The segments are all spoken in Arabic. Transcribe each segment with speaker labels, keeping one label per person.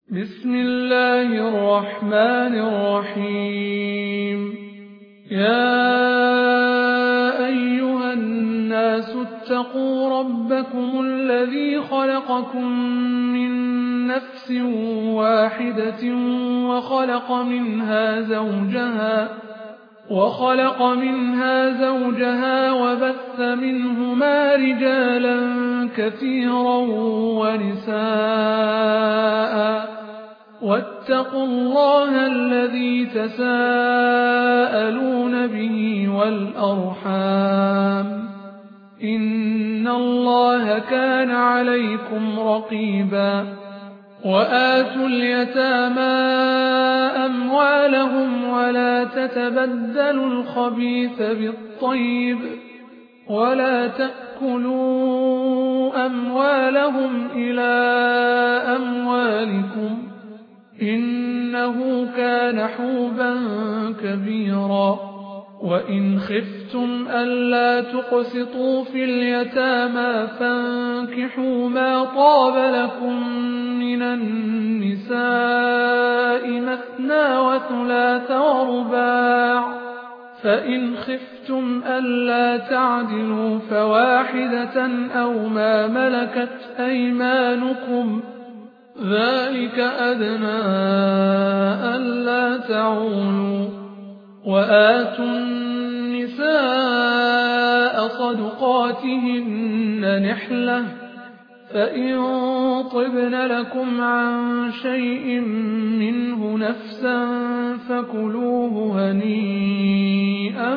Speaker 1: بسم الله الرحمن الرحيم. يا أيها الناس اتقوا ربكم الذي خلقكم من نفس واحدة وخلق منها زوجها وبث منهما رجالا كثيرا ونساء، واتقوا الله الذي تساءلون به والأرحام، إن الله كان عليكم رقيبا. وآتوا اليتامى أموالهم ولا تتبدلوا الخبيث بالطيب، ولا تأكلوا أموالهم إلى أموالكم، إنه كان حوبا كبيرا. وإن خفتم ألا تقسطوا في اليتامى فانكحوا ما طاب لكم من النساء مثنى وثلاث ورباع، فإن خفتم ألا تعدلوا فواحدة أو ما ملكت أيمانكم، ذلك أدنى ألا تعولوا. وآتوا النساء صدقاتهن نحلة، فإن طبن لكم عن شيء منه نفسا فكلوه هنيئا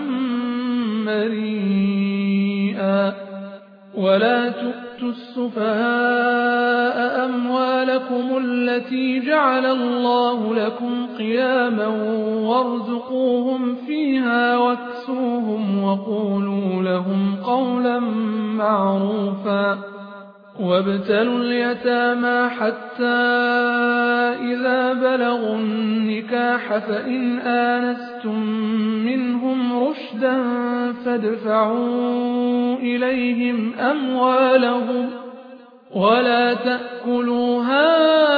Speaker 1: مريئا. ولا تؤتوا السفهاء أموالكم التي جعل الله لكم قياما وارزقوهم فيها واكسوهم وقولوا لهم قولا معروفا. وابتلوا اليتامى حتى إذا بلغوا النكاح فإن آنستم منهم رشدا فادفعوا إليهم أموالهم، ولا تأكلوها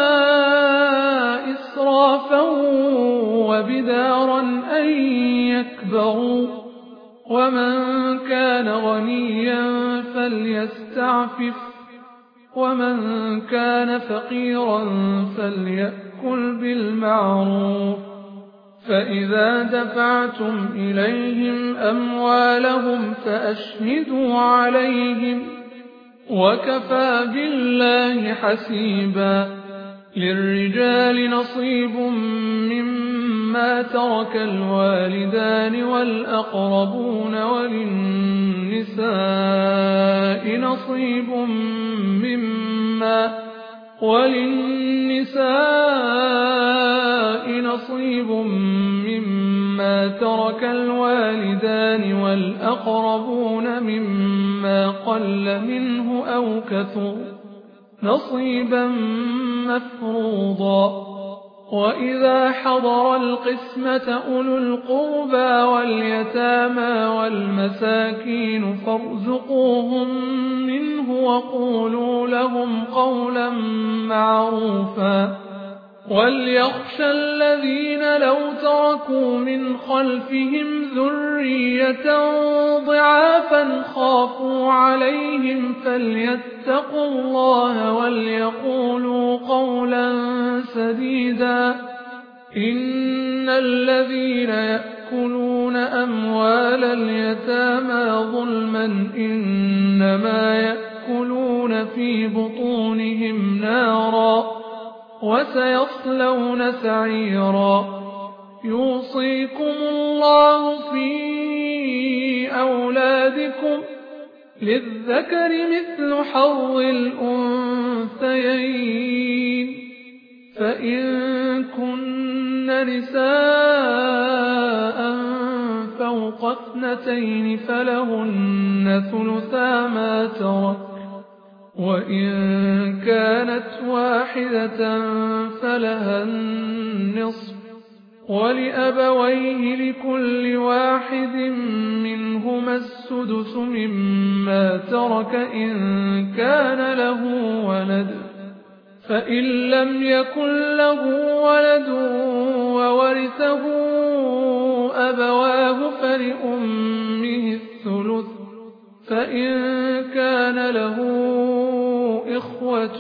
Speaker 1: إسرافا وبدارا أن يكبروا. ومن كان غنيا فليستعفف، ومن كان فقيرا فليأكل بالمعروف. فإذا دفعتم إليهم أموالهم فأشهدوا عليهم، وكفى بالله حسيبا. للرجال نصيب مما ترك الوالدان والأقربون، وللنساء نصيب مما ترك الوالدان والأقربون مما قل منه أو كثر، نصيبا مفروضا. وإذا حضر القسمة أولو القربى واليتامى والمساكين فارزقوهم منه وقولوا لهم قولا معروفا. وليخشى الذين لو تركوا من خلفهم ذرية ضعافا خافوا عليهم فليتقوا الله وليقولوا قولا سديدا. إن الذين يأكلون أموال اليتامى ظلما إنما يأكلون في بطونهم نارا وسيصلون سعيرا. يوصيكم الله في أولادكم، للذكر مثل حظ الأنثيين، فإن كن نساء فوق 2 فلهن ثلثا ما ترك، وإن كانت واحدة فلها النصف، ولأبويه لكل واحد منهما السدس مما ترك إن كان له ولد، فإن لم يكن له ولد وورثه أبواه فلأمه الثلث، فإن كان له إخوة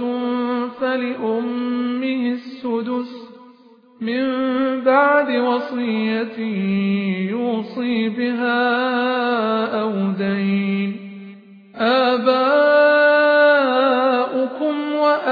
Speaker 1: فلأمه السدس من بعد وصية يوصي بها أو دين. آباؤكم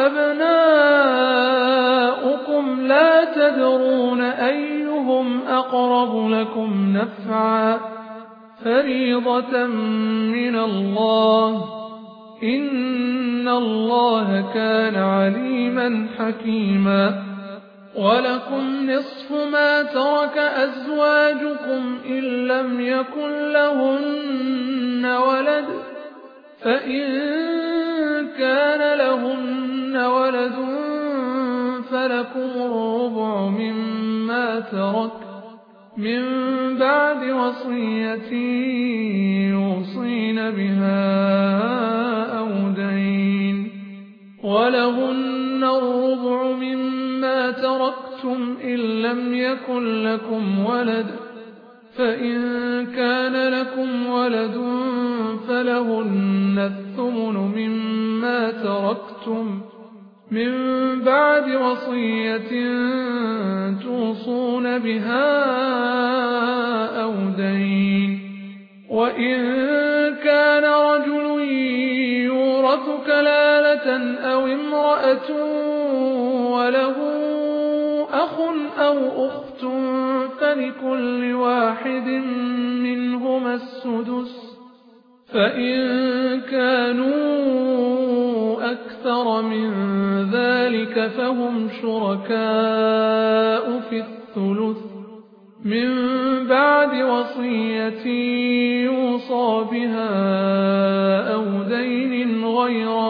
Speaker 1: وأبناؤكم لا تدرون أيهم أقرب لكم نفعا، فريضة من الله، إن الله كان عليما حكيما. ولكم نصف ما ترك أزواجكم إن لم يكن لهن ولد، فإن كان لهن ولد فلكم الربع مما ترك من بعد وصية يوصين بها أو دين. ولهن الربع مما تركتم إن لم يكن لكم ولد، فإن كان لكم ولد فلهن الثمن مما تركتم من بعد وصية توصون بها أو دين. وإن كان رجل يورث كلالة أو امرأة وله أخ أو أخت فلكل واحد منهما السدس، فإن كانوا أكثر من ذلك فهم شركاء في الثلث من بعد وصية يوصى بها أو دين غير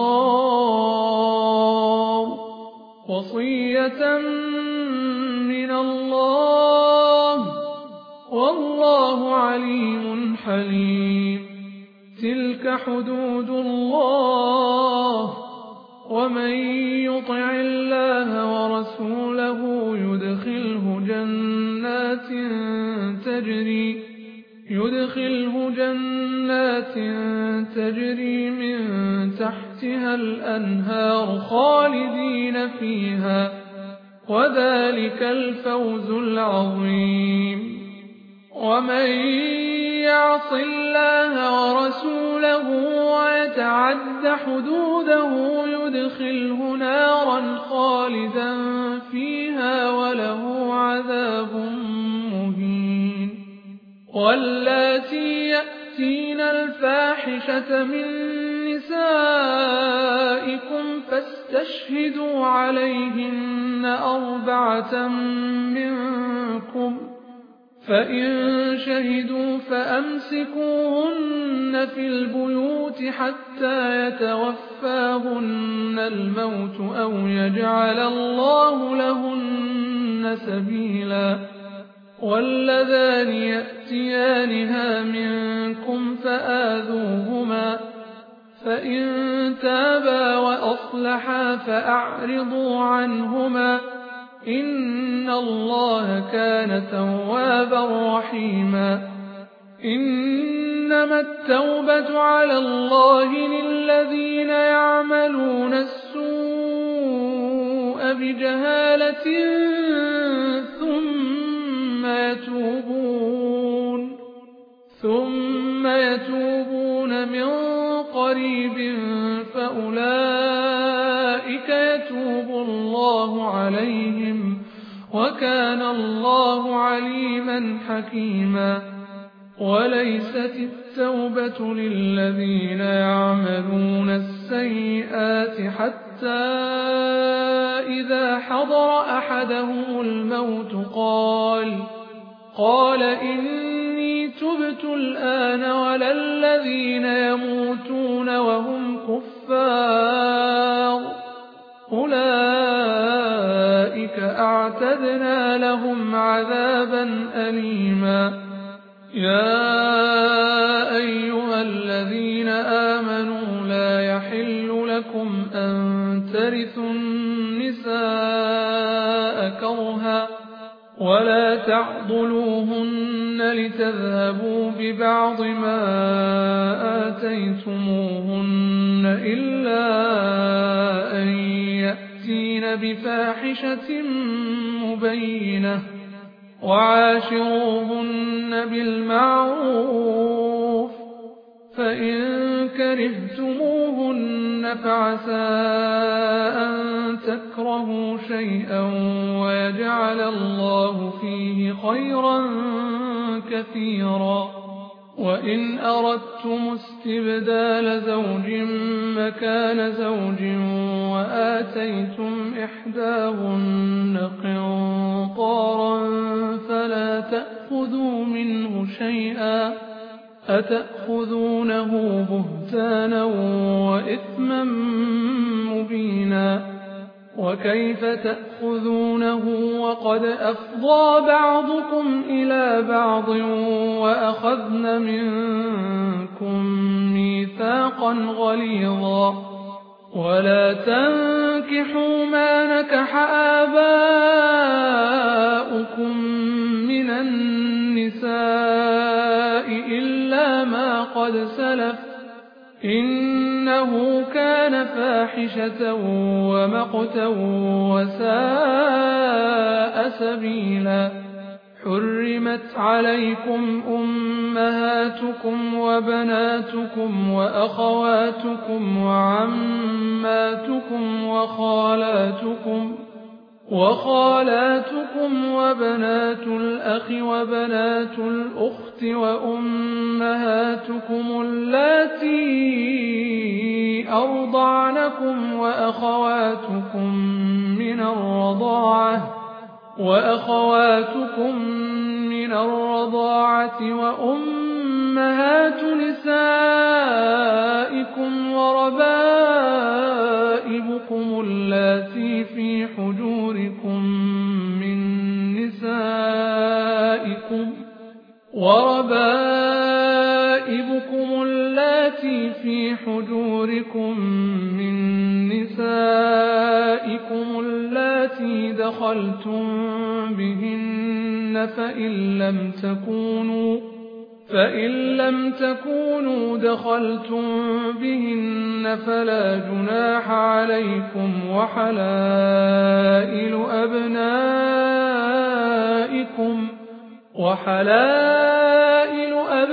Speaker 1: مضار، وصية من الله، والله عليم حليم. تلك حدود الله، ومن يطع الله ورسوله يدخله جنات تجري من تحتها الأنهار خالدين فيها، وذلك الفوز العظيم. ومن يعص الله ورسوله ويتعد حدوده يدخله نارا خالدا فيها وله عذاب مهين. واللاتي يأتين الفاحشة من نسائكم فاستشهدوا عليهن 4 منكم، فإن شهدوا فأمسكوهن في البيوت حتى يتوفاهن الموت أو يجعل الله لهن سبيلا. واللذان يأتيانها منكم فآذوهما، فإن تابا وأصلحا فأعرضوا عنهما، إن الله كان توابا رحيما. إنما التوبة على الله للذين يعملون السوء بجهالة ثم يتوبون من قريب فأولئك يتوب الله عليهم، وكان الله عليما حكيما. وليست التوبة للذين يعملون السيئات حتى إذا حضر أحدهم الموت قال إني تبت الآن، ولا الذين يموتون وهم كفار أولئك أعتدنا لهم عذابا أليما. يا أيها الذين آمنوا لا يحل لكم أن ترثوا ولا تعضلوهن لتذهبوا ببعض ما آتيتموهن إلا أن يأتين بفاحشة مبينة وعاشروهن بالمعروف فإن كرهتموهن فعسى أن تكرهوا شيئا ويجعل الله فيه خيرا كثيرا وإن أردتم استبدال زوج مكان زوج وآتيتم إحداهن قنطارا فلا تأخذوا منه شيئا أتأخذونه بهتانا وإثما مبينا وكيف تأخذونه وقد أفضى بعضكم إلى بعض وأخذن منكم ميثاقا غليظا ولا تنكحوا ما نكح آباؤكم من النساء إلا ما قد سلف إنه كان فاحشة ومقتا وساء سبيلا حرمت عليكم أمهاتكم وبناتكم وأخواتكم وعماتكم وخالاتكم وبنات الأخ وبنات الأخت وأمهاتكم اللاتي أرضعنكم وأخواتكم من الرضاعة وأمهات نسائكم وربائبكم اللاتي في حجوركم من نسائكم اللاتي دخلتم بهن فإن لم تكونوا دخلتم بهن فلا جناح عليكم وحلائل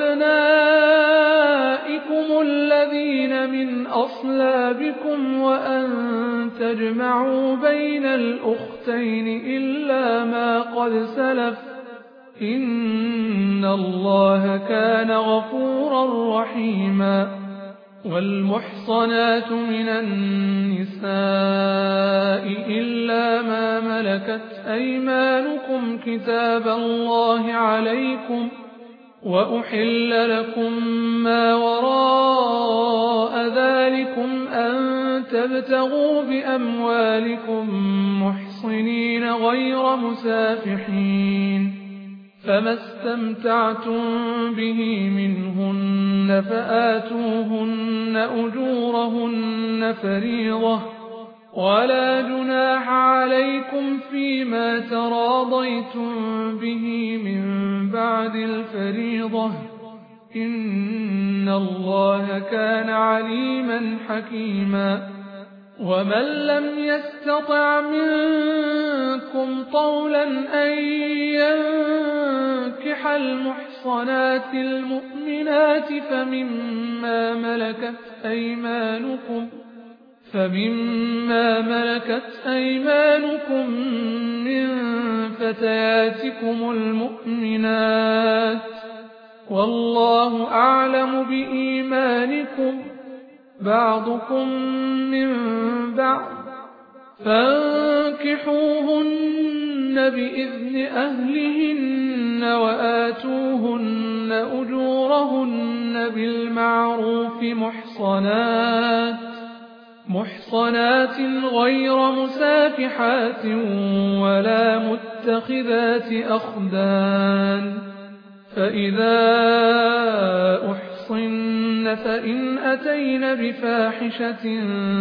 Speaker 1: أبنائكم الذين من أصلابكم وأن تجمعوا بين الأختين إلا ما قد سلف إن الله كان غفورا رحيما والمحصنات من النساء إلا ما ملكت أيمانكم كتاب الله عليكم وأحل لكم ما وراء ذلكم أن تبتغوا بأموالكم محصنين غير مسافحين فما استمتعتم به منهن فآتوهن أجورهن فريضة ولا جناح عليكم فيما تراضيتم به من بعد الفريضة إن الله كان عليما حكيما ومن لم يستطع منكم طولا أن ينكح المحصنات المؤمنات فمما ملكت أيمانكم من فتياتكم المؤمنات والله أعلم بإيمانكم بعضكم من بعض فانكحوهن بإذن أهلهن وآتوهن أجورهن بالمعروف محصنات غير مسافحات ولا متخذات أخدان فإذا أحصن فإن أتين بفاحشة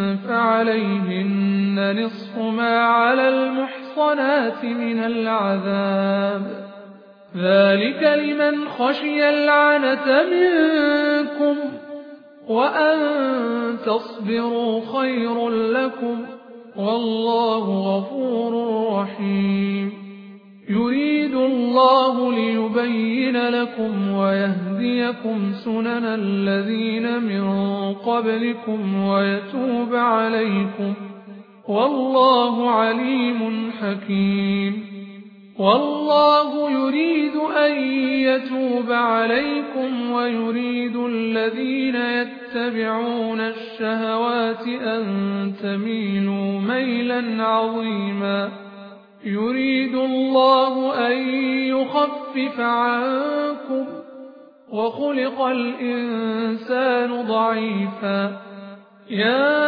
Speaker 1: فعليهن نصف ما على المحصنات من العذاب، ذلك لمن خشي العنة منكم، وأن تصبروا خير لكم، والله غفور رحيم. يريد الله ليبين لكم ويهديكم سنن الذين من قبلكم ويتوب عليكم، والله عليم حكيم. والله يريد أن يتوب عليكم ويريد الذين يتبعون الشهوات أن تميلوا ميلا عظيما. يريد الله أن يخفف عنكم، وخلق الإنسان ضعيفا. يا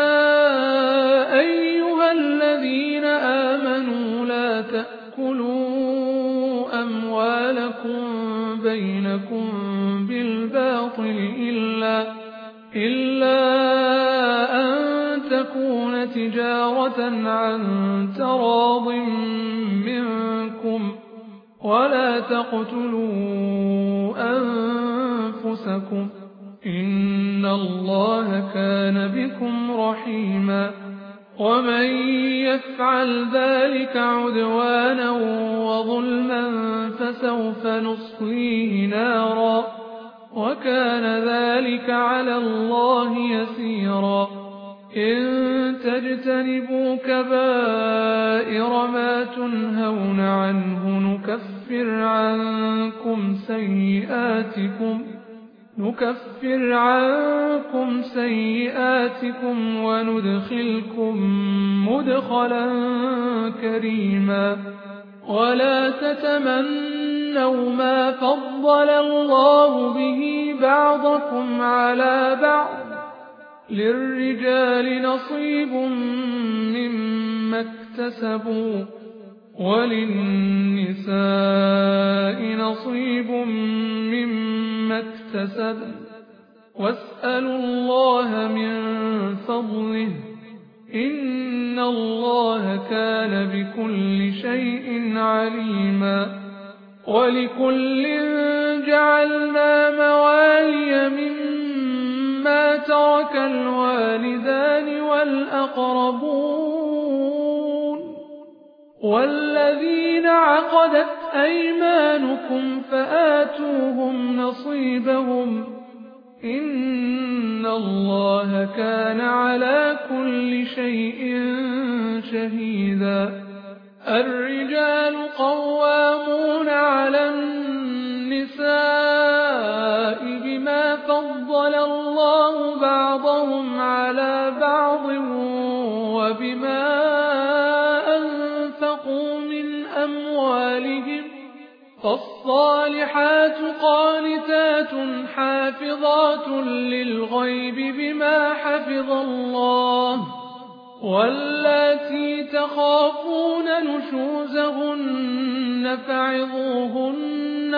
Speaker 1: أيها الذين آمنوا لا تأكلوا أموالكم بينكم بالباطل إلا أن تكون تجارة عن تراض منكم، ولا تقتلوا أنفسكم، إن الله كان بكم رحيما. ومن يفعل ذلك عدوانا وظلما فسوف نصليه نارا، وكان ذلك على الله يسيرا. إن تجتنبوا كبائر ما تنهون عنه نكفر عنكم سيئاتكم وندخلكم مدخلا كريما. ولا تتمنوا ما فضل الله به بعضكم على بعض، للرجال نصيب مما اكتسبوا وللنساء نصيب مما اكتسبن، واسألوا الله من فضله، إن الله كان بكل شيء عليما. ولكل جعلنا موالي مما ترك الوالدان والأقربون والذين عقدت أيمانكم فآتوهم نصيبهم، إن الله كان على كل شيء شهيدا. الرجال قوامون على النساء بما فضل الله بعضهم على بعض وبما أنفقوا من أموالهم، فالصالحات قانتات حافظات للغيب بما حفظ الله، واللاتي تخافون نشوزهن فعظوهن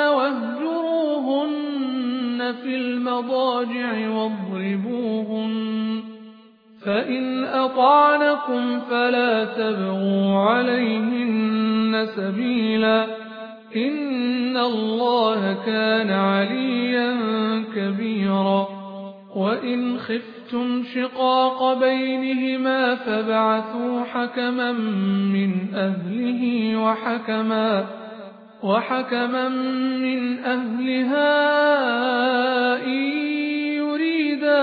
Speaker 1: واهجروهن في المضاجع واضربوهن، فإن أطعنكم فلا تبغوا عليهن سبيلا، إن الله كان عليا كبيرا. وإن خفتم شقاق بينهما فابعثوا حكما من أهله وحكما من أهلها إن يريدا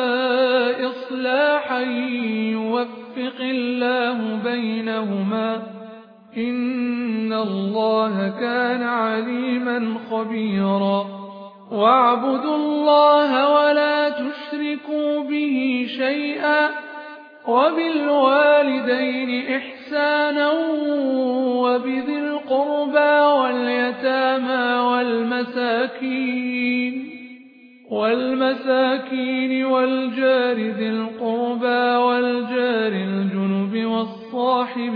Speaker 1: إصلاحا يوفق الله بينهما، إن الله كان عليما خبيرا. واعبدوا الله ولا تشركوا به شيئا، وبالوالدين إحسانا، وبذي القربى واليتامى والمساكين والجار ذي القربى والجار الجنب والصاحب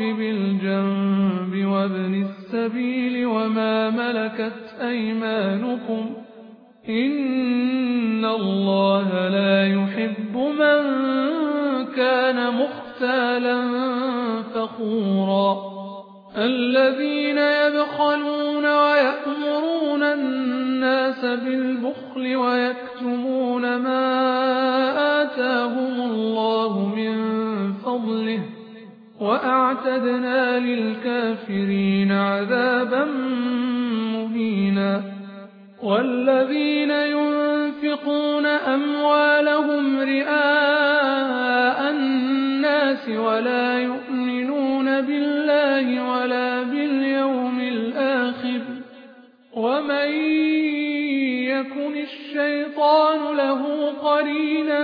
Speaker 1: بالجنب وابن السبيل وما ملكت أيمانكم، إن الله لا يحب من كان مختالا فخورا الذين يبخلون ويأمرون الناس بالبخل ويكتمون ما آتاهم الله من فضله وأعتدنا للكافرين عذابا مهينا والذين ينفقون أموالهم رئاء الناس ولا يؤمنون بالله ولا باليوم الآخر ومن يكن الشيطان له قرينا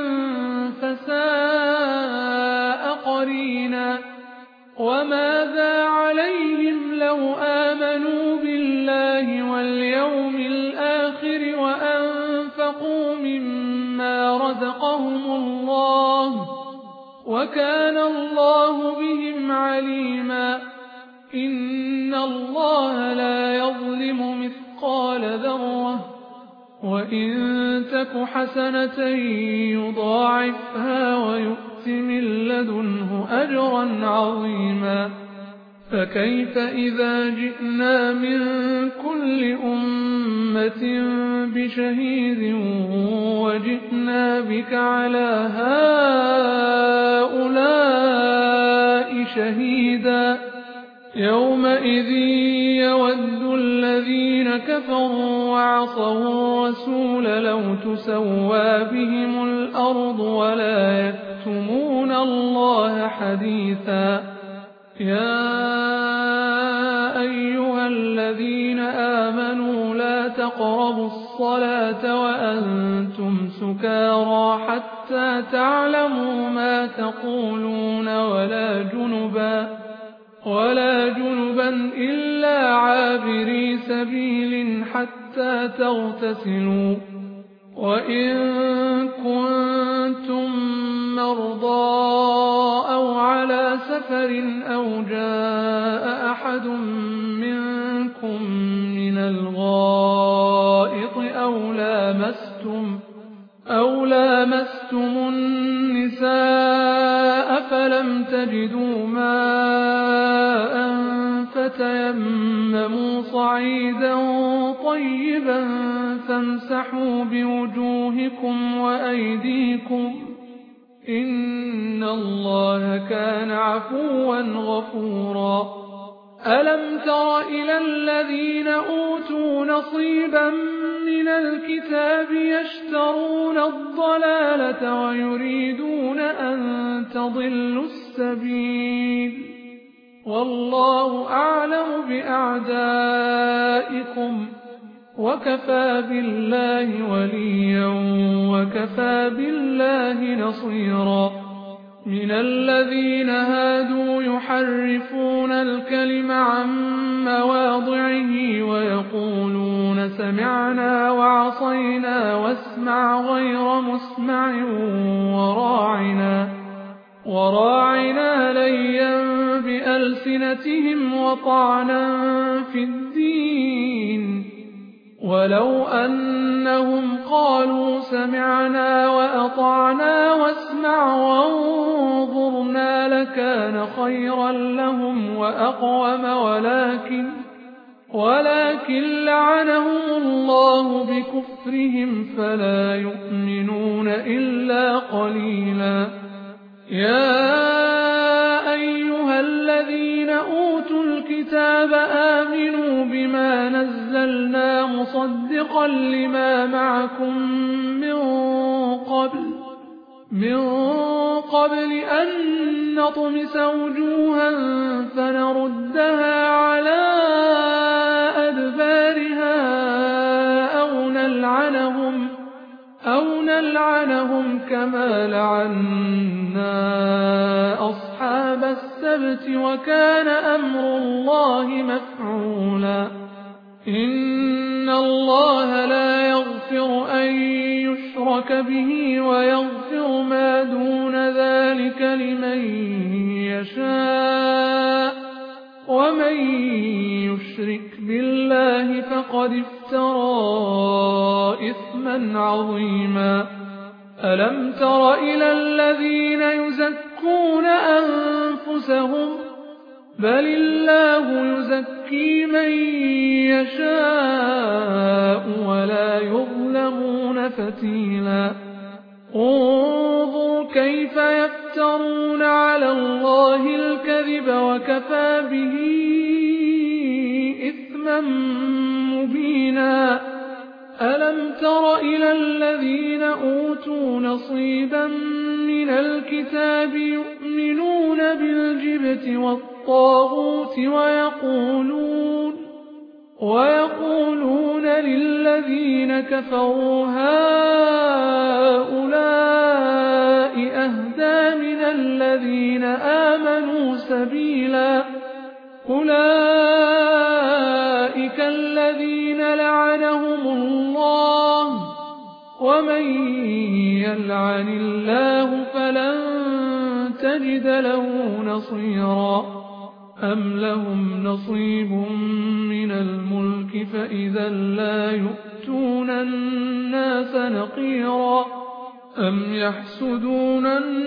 Speaker 1: فساء قرينا وماذا عليهم لو آمنوا بالله واليوم الآخر وأنفقوا مما رزقهم الله وكان الله بهم عليما إن الله لا يظلم مثقال ذرة وإن تك حسنة يضاعفها ويؤت من لدنه أجرا عظيما فكيف إذا جئنا من كل أمة بشهيد وجئنا بك على هؤلاء شهيدا يومئذ يود الذين كفروا وعصوا الرسول لو تسوى بهم الأرض ولا يكتمون الله حديثا يا أيها الذين آمنوا لا تقربوا الصلاة وأنتم سكارى حتى تعلموا ما تقولون ولا جنبا إلا عابري سبيل حتى تغتسلوا وإن كنتم مرضى أو على سفر أو جاء أحد منكم من الغائط أو لامستم النساء فلم تجدوا ماء فتيمموا صعيدا طيبا فامسحوا بوجوهكم وأيديكم إن الله كان عفوا غفورا ألم تر إلى الذين أوتوا نصيبا من الكتاب يشترون الضلالة ويريدون أن تضلوا السبيل والله أعلم بأعدائكم وكفى بالله وليا وكفى بالله نصيرا من الذين هادوا يحرفون الكلم عن مواضعه ويقولون سمعنا وعصينا واسمع غير مسمع وراعنا ليا بألسنتهم وطعنا في الدين ولو أنهم قالوا سمعنا وأطعنا واسمع وانظرنا لكان خيرا لهم وأقوم ولكن لعنهم الله بكفرهم فلا يؤمنون إلا قليلا يا أيها الذين أوتوا الكتاب آمنوا بما نزلنا مصدقا لما معكم من قبل أن نطمس وجوها فنردها على أدبارها أو نلعنهم كما لعنا أصحاب السبت وكان أمر الله مفعولا إن الله لا يغفر أن يشرك به ويغفر ما دون ذلك لمن يشاء ومن يشرك بالله فقد افترى إثما عظيما ألم تر إلى الذين يزكون أنفسهم بل الله يزكي من يشاء ولا يظلمون فتيلا انظر كيف يفترون على الله الكذب وكفى به إثما مبينا ألم تر إلى الذين أوتوا نصيبا من الكتاب يؤمنون بالجبت والطاغوت ويقولون للذين كفروا هؤلاء أهدى من الذين آمنوا سبيلا أولئك الذين لعنهم الله ومن يلعن الله فلن تجد له نصيرا أم لهم نصيب من الملك فإذا لا يؤتون الناس نقيرا أم يحسدون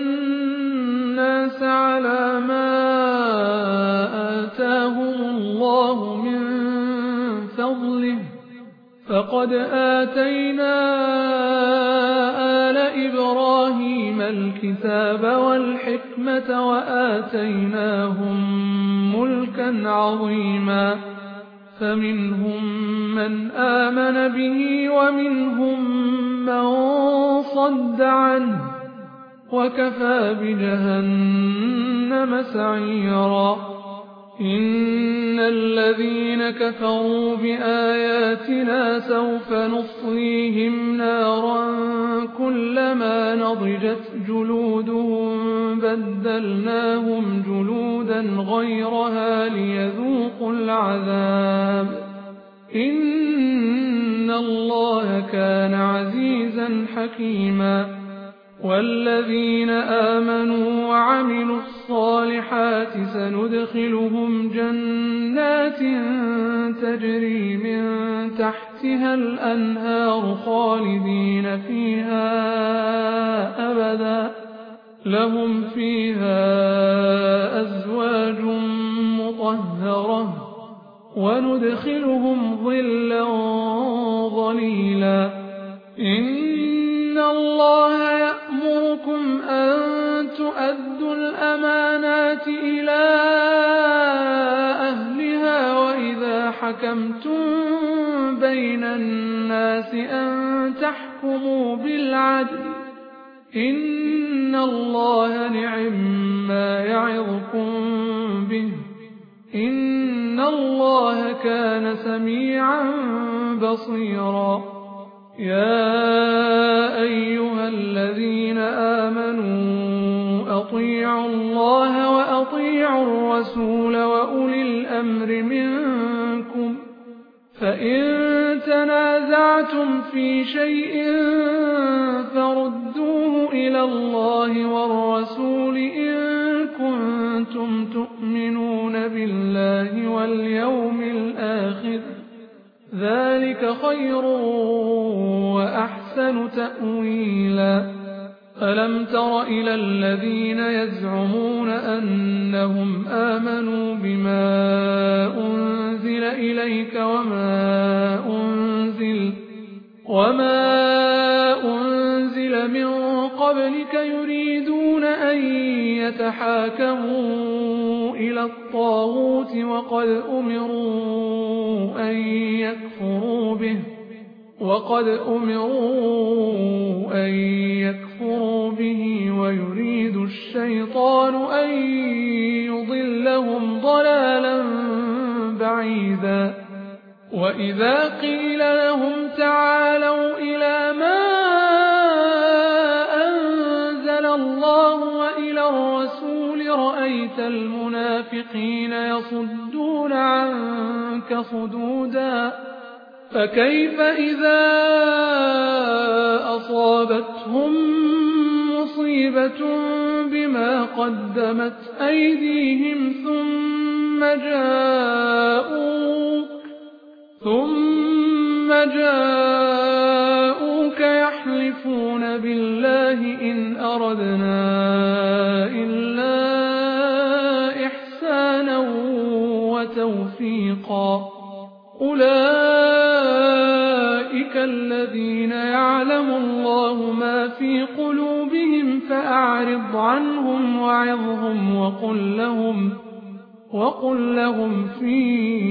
Speaker 1: الناس على ما آتاهم الله من فضله فقد آتينا آل إبراهيم الكتاب والحكمة وآتيناهم ملكا عظيما فمنهم من آمن به ومنهم من صد عنه وكفى بجهنم سعيرا إن الذين كفروا بآياتنا سوف نصليهم نارا كلما نضجت جلودهم بدلناهم جلودا غيرها ليذوقوا العذاب إن الله كان عزيزا حكيما والذين آمنوا وعملوا الصالحات سندخلهم جنات تجري من تحتها الأنهار خالدين فيها أبدا لهم فيها أزواج مطهرة وندخلهم ظلا ظليلا إن الله يأمركم أن تؤدوا الأمانات إلى أهلها وإذا حكمتم بين الناس أن تحكموا بالعدل إن الله نعما يعظكم به إن الله كان سميعا بصيرا يا أيها الذين آمنوا أطيعوا الله وأطيعوا الرسول وأولي الأمر منكم فإن تنازعتم في شيء فردوه إلى الله والرسول إن كنتم تؤمنون بالله واليوم الآخر ذلك خير وأحسن تأويلا ألم تر إلى الذين يزعمون أنهم آمنوا بما أنزل إليك وما أنزل من قبلك يريدون أن يتحاكموا إلى الطاغوت وقد أمروا أن يكفروا به ويريد الشيطان أن يضلهم ضلالا بعيدا وإذا قيل لهم تعالوا إلى ما أنزل الله وإلى الرسول رأيت المنافقين يصدون عنك صدودا فكيف إذا أصابتهم مصيبة بما قدمت أيديهم ثم ثم جاءوك يحلفون بالله إن أردنا إلا إحسانا وتوفيقا أولئك الذين يعلم الله ما في قلوبهم فأعرض عنهم وعظهم وقل لهم في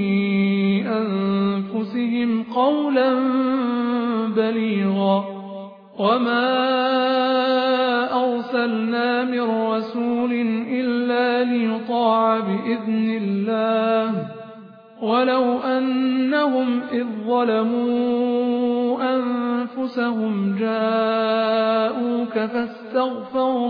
Speaker 1: أنفسهم قولا بليغا وما أرسلنا من رسول إلا ليطاع بإذن الله ولو أنهم إذ ظلموا أنفسهم جاءوك فاستغفروا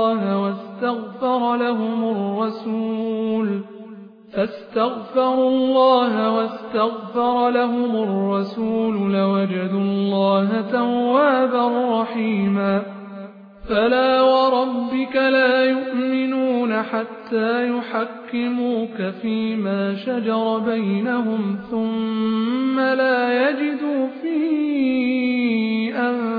Speaker 1: الله واستغفر لهم الرسول لوجدوا الله توابا رحيما فلا وربك لا يؤمنون حتى يحكموك فيما شجر بينهم ثم لا يجدوا في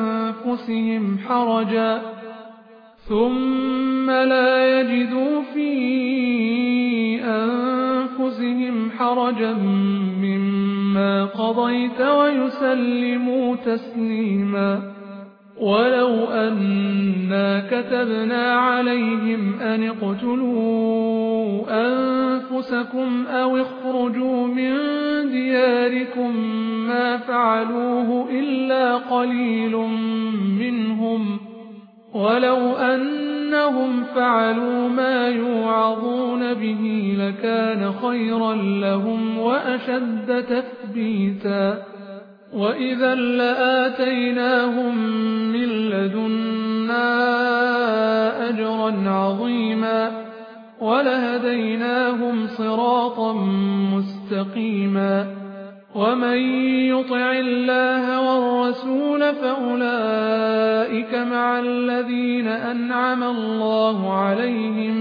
Speaker 1: أنفسهم حرجا مما قضيت ويسلموا تسليما ولو أنا كتبنا عليهم أن اقتلوا أنفسكم أو اخرجوا من دياركم ما فعلوه إلا قليل منهم ولو أنهم فعلوا ما يوعظون به لكان خيرا لهم وأشد تثبيتا وإذا لآتيناهم من لدنا أجرا عظيما ولهديناهم صراطا مستقيما ومن يطع الله والرسول فأولئك مع الذين أنعم الله عليهم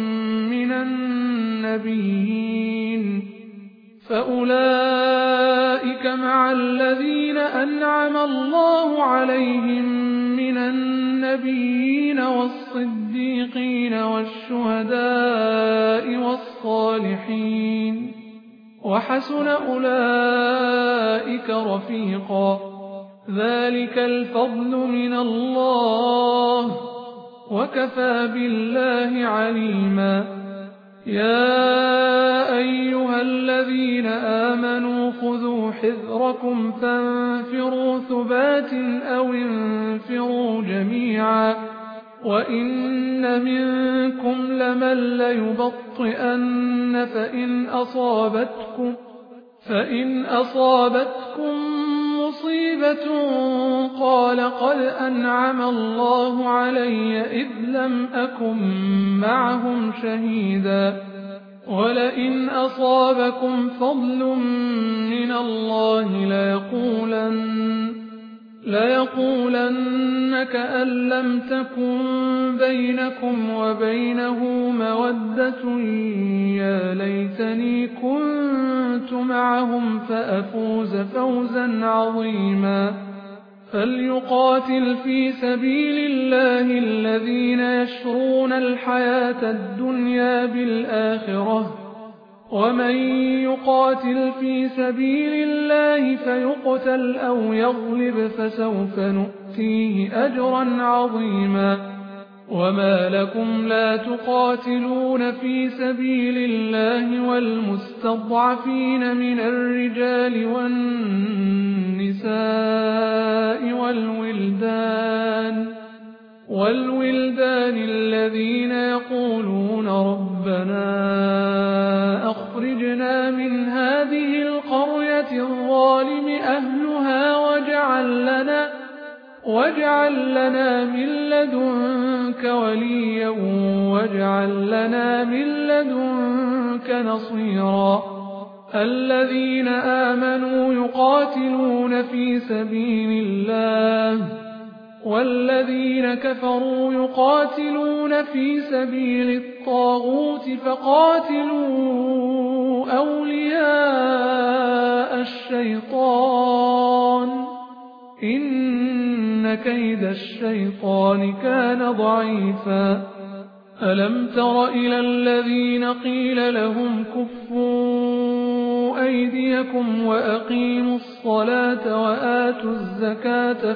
Speaker 1: من النبيين والصديقين والشهداء والصالحين وحسن أولئك رفيقا ذلك الفضل من الله وكفى بالله عليما يا أيها الذين آمنوا خذوا حذركم فانفروا ثبات أو انفروا جميعا وإن منكم لمن ليبطئن فإن أصابتكم مصيبة قال قد أنعم الله علي إذ لم أكن معهم شهيدا ولئن أصابكم فضل من الله ليقولن كأن لم تكن بينكم وبينه مودة يا ليتني كنت معهم فأفوز فوزا عظيما فليقاتل في سبيل الله الذين يشرون الحياة الدنيا بالآخرة ومن يقاتل في سبيل الله فيقتل أو يغلب فسوف نؤتيه أجرا عظيما وما لكم لا تقاتلون في سبيل الله والمستضعفين من الرجال والنساء والولدان الذين يقولون ربنا أخرجنا من هذه القرية الظالم أهلها واجعل لنا من لدنك وليا واجعل لنا من لدنك نصيرا الذين آمنوا يقاتلون في سبيل الله والذين كفروا يقاتلون في سبيل الطاغوت فقاتلوا أولياء الشيطان إن كيد الشيطان كان ضعيفا ألم تر إلى الذين قيل لهم كفوا أيديكم وأقيموا الصلاة وآتوا الزكاة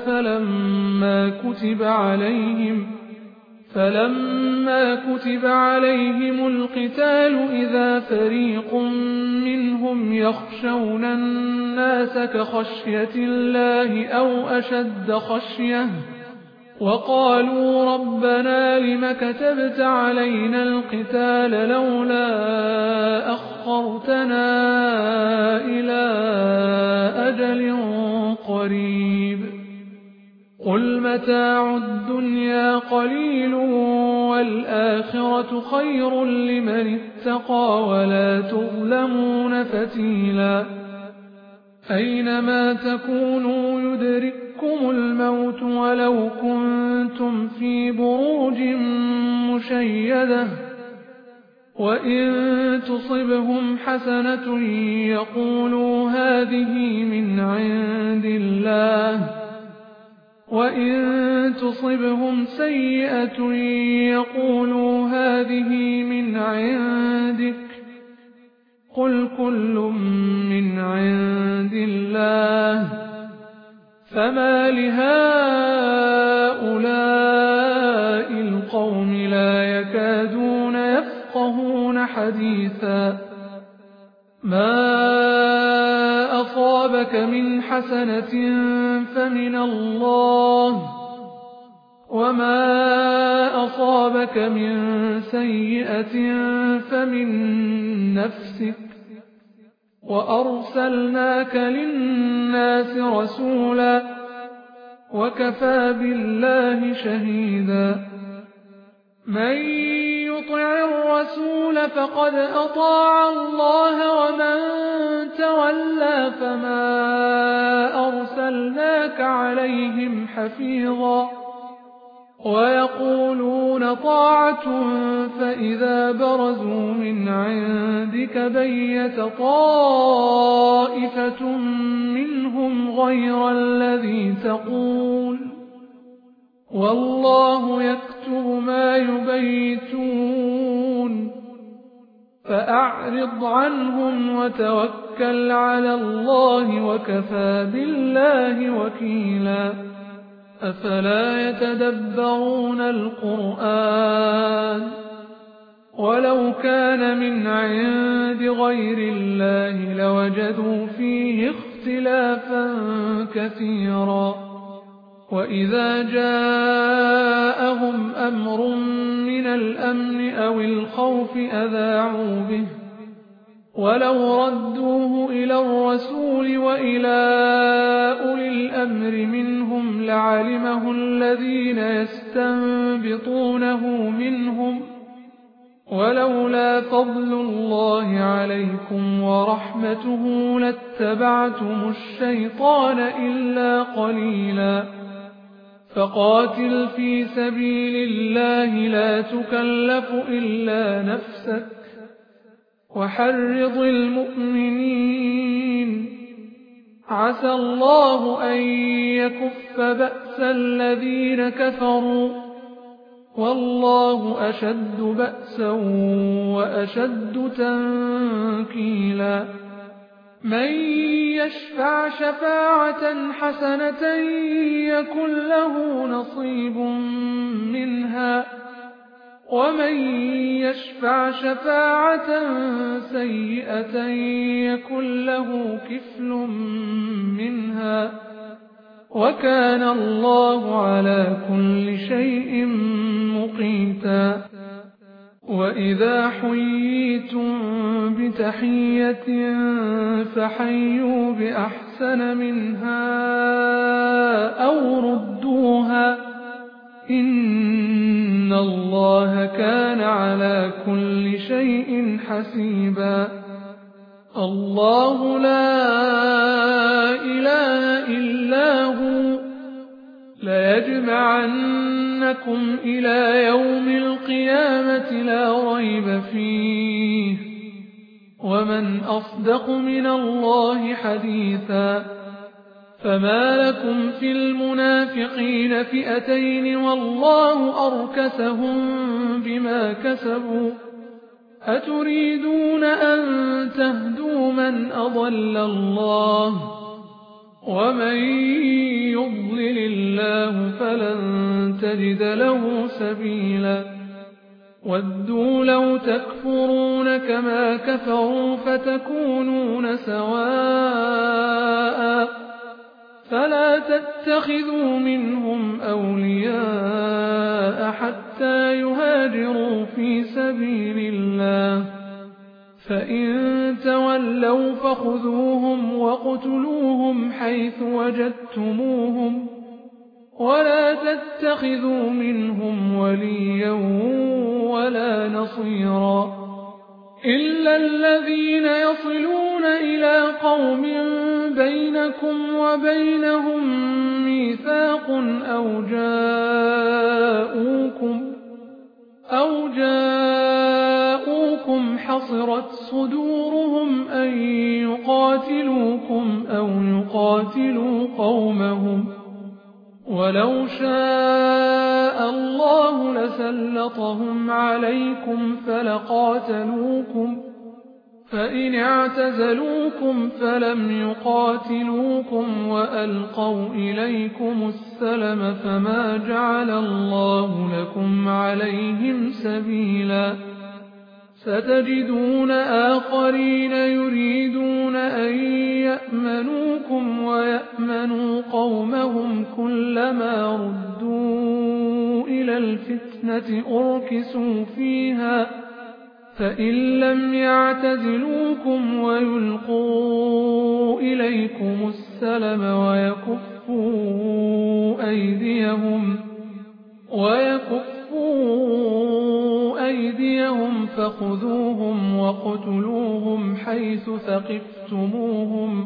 Speaker 1: فلما كتب عليهم القتال إذا فريق منهم يخشون الناس كخشية الله أو أشد خشية وقالوا ربنا لم كتبت علينا القتال لولا أخرتنا إلى أجل قريب قل متاع الدنيا قليل والآخرة خير لمن اتقى ولا تظلمون فتيلا أينما تكونوا يدرككم الموت ولو كنتم في بروج مشيدة وإن تصبهم حسنة يقولوا هذه من عند الله وإن تصبهم سيئة يقولوا هذه من عندك قل كل من عند الله فما لهؤلاء القوم لا يكادون يفقهون حديثا ما أصابك من حسنة فمن الله وما أصابك من سيئة فمن نفسك وأرسلناك للناس رسولا وكفى بالله شهيدا من يطع الرسول فقد أطاع الله ومن تولى فما أرسلناك عليهم حفيظا ويقولون طاعة فإذا برزوا من عندك بيت طائفة منهم غير الذي تقول والله يكتب ما يبيتون فأعرض عنهم وتوكل على الله وكفى بالله وكيلا أفلا يتدبرون القرآن ولو كان من عند غير الله لوجدوا فيه اختلافا كثيرا وإذا جاءهم أمر من الأمن أو الخوف أذاعوا به ولو ردوه إلى الرسول وإلى أولي الأمر منهم لعلمه الذين يستنبطونه منهم ولولا فضل الله عليكم ورحمته لاتبعتم الشيطان إلا قليلا فقاتل في سبيل الله لا تكلف إلا نفسك وحرض المؤمنين عسى الله أن يكف بأس الذين كفروا والله أشد بأسا وأشد تنكيلا من يشفع شفاعة حسنة يكن له نصيب منها ومن يشفع شفاعة سيئة يكن له كفل منها وكان الله على كل شيء مقيتا وإذا حييتم بتحية فحيوا بأحسن منها أو ردوها إن الله كان على كل شيء حسيبا الله لا إله إلا هو ليجمعنكم إلى يوم القيامة لا ريب فيه ومن أصدق من الله حديثا فما لكم في المنافقين فئتين والله أركسهم بما كسبوا أتريدون أن تهدوا من أضل الله ومن يضلل الله فلن تجد له سبيلا ودوا لو تكفرون كما كفروا فتكونون سواء فلا تتخذوا منهم أولياء حتى يهاجروا في سبيل الله فإن تولوا فخذوهم وقتلوهم حيث وجدتموهم ولا تتخذوا منهم وليا ولا نصيرا إلا الذين يصلون إلى قوم بينكم وبينهم ميثاق أو جاءوكم حصرت صدورهم أن يقاتلوكم أو يقاتلوا قومهم ولو شاء الله لسلطهم عليكم فلقاتلوكم فإن اعتزلوكم فلم يقاتلوكم وألقوا إليكم السلم فما جعل الله لكم عليهم سبيلا ستجدون آخرين يريدون أن يأمنوكم ويأمنوا قومهم كلما ردوا إلى الفتنة أركسوا فيها فإن لم يعتزلوكم ويلقوا إليكم السلم ويكفوا أيديهم فخذوهم وقتلوهم حيث ثقفتموهم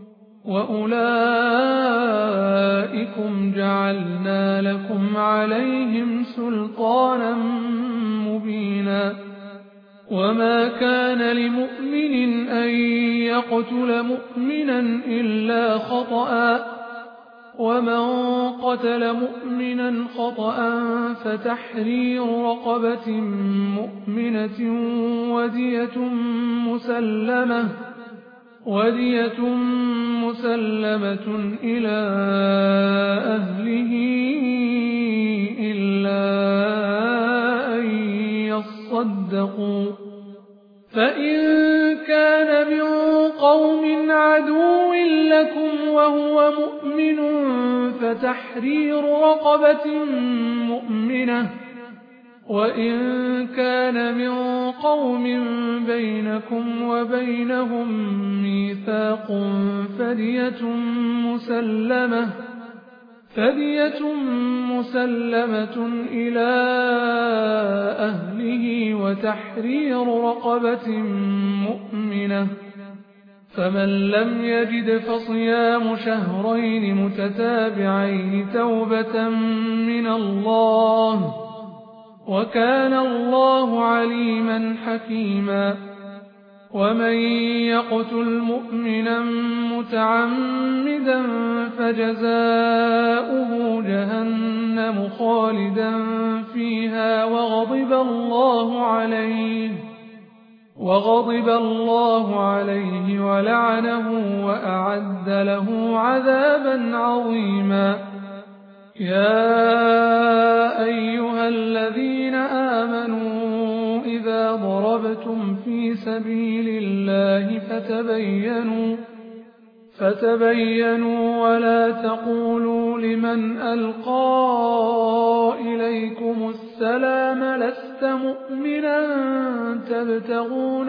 Speaker 1: وأولئكم جعلنا لكم عليهم سلطانا مبينا وما كان لمؤمن أن يقتل مؤمنا إلا خطأ ومن قتل مؤمنا خطأ فتحرير رقبة مؤمنة ودية مسلمة إلى أهله إلا أن يصدقوا فإن كان من قوم عدو لكم وهو مؤمن فتحرير رقبة مؤمنة وإن كان من قوم بينكم وبينهم ميثاق فدية مسلمة إلى أهله وتحرير رقبة مؤمنة فمن لم يجد فصيام شهرين متتابعين توبة من الله وكان الله عليما حكيما ومن يقتل مؤمنا متعمدا فجزاؤه جهنم خالدا فيها وغضب الله عليه ولعنه وأعد له عذابا عظيما يا أيها الذين آمنوا إذا ضربتم في سبيل الله فتبينوا ولا تقولوا لمن ألقى إليكم السلام لست مؤمنا تبتغون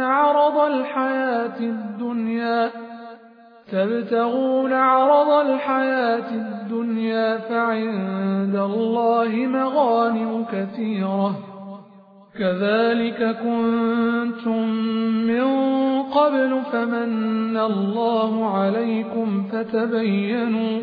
Speaker 1: عرض الحياة الدنيا فعند الله مغانم كثيرة كذلك كنتم من قبل فمن الله عليكم فتبينوا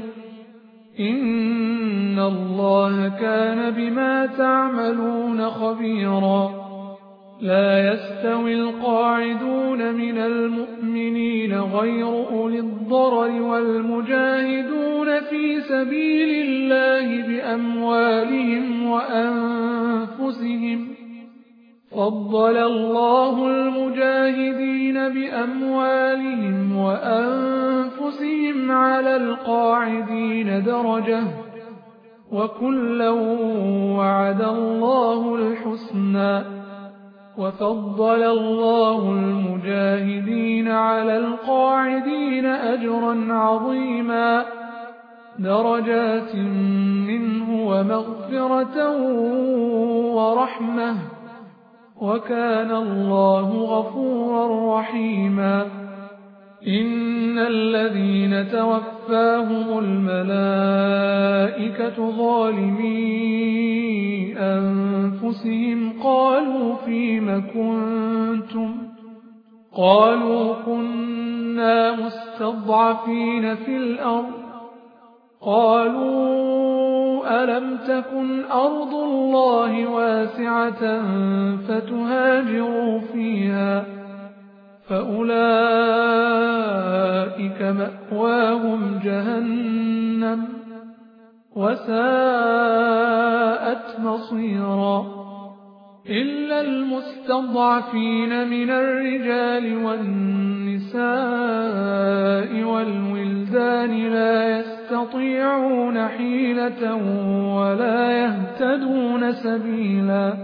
Speaker 1: إن الله كان بما تعملون خبيرا لا يستوي القاعدون من المؤمنين غير أولي الضرر والمجاهدون في سبيل الله بأموالهم وأنفسهم. فضل الله المجاهدين بأموالهم وأنفسهم على القاعدين درجة، وكلا وعد الله الحسنى. وفضل الله المجاهدين على القاعدين أجرا عظيما، درجات منه ومغفرة ورحمة، وكان الله غفورا رحيما. إن الذين توفاهم الملائكة ظالمي أنفسهم قالوا فيم كنتم؟ قالوا كنا مستضعفين في الأرض. قالوا ألم تكن أرض الله واسعة فتهاجروا فيها؟ فأولئك مأواهم جهنم وساءت مصيرا. إلا المستضعفين من الرجال والنساء والولدان لا يستطيعون حيلة ولا يهتدون سبيلا،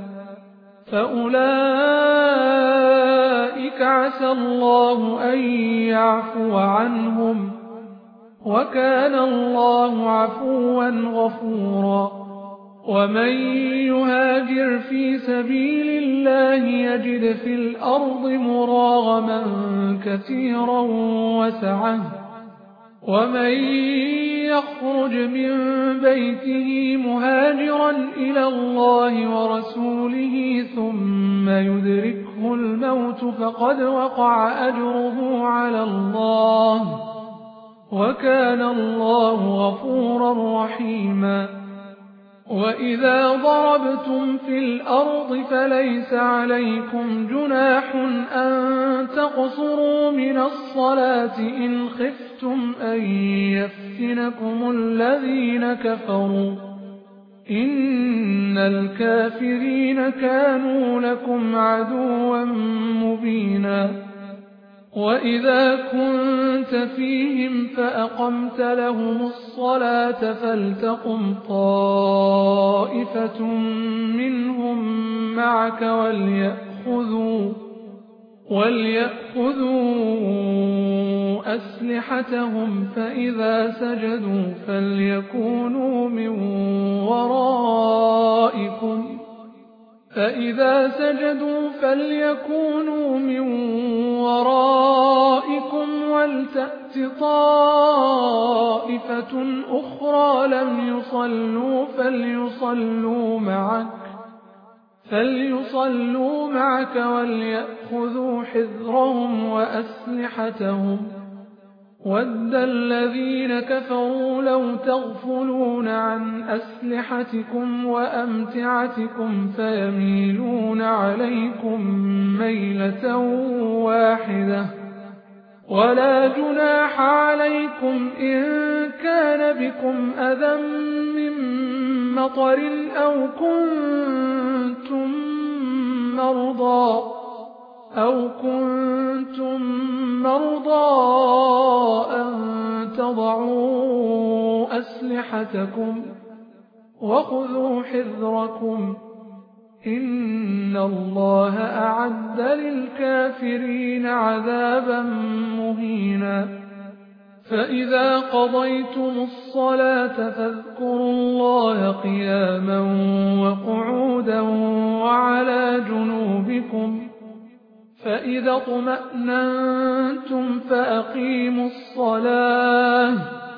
Speaker 1: فأولئك عسى الله أن يعفو عنهم، وكان الله عفوا غفورا. ومن يهاجر في سبيل الله يجد في الأرض مراغما كثيرا وسعة، ومن يخرج من بيته مهاجرا إلى الله ورسوله ثم يدركه الموت فقد وقع أجره على الله، وكان الله غفورا رحيما. وإذا ضربتم في الأرض فليس عليكم جناح أن تقصروا من الصلاة إن خفتم أن يفتنكم الذين كفروا، إن الكافرين كانوا لكم عدوا مبينا. وإذا كنت فيهم فأقمت لهم الصلاة فلتقم طائفة منهم معك وليأخذوا أسلحتهم، فإذا سجدوا فليكونوا من ورائكم ولتأت طائفة أخرى لم يصلوا فليصلوا معك وليأخذوا حذرهم وأسلحتهم. وَدَّ الذين كفروا لو تغفلون عن أسلحتكم وأمتعتكم فيميلون عليكم ميلة واحدة. ولا جناح عليكم إن كان بكم أذى من مطر أو كنتم مرضى أن تضعوا أسلحتكم، وخذوا حذركم، إن الله أعد للكافرين عذابا مهينا. فإذا قضيتم الصلاة فاذكروا الله قياما وقعودا وعلى جنوبكم، فإذا اطمأننتم فأقيموا الصلاة،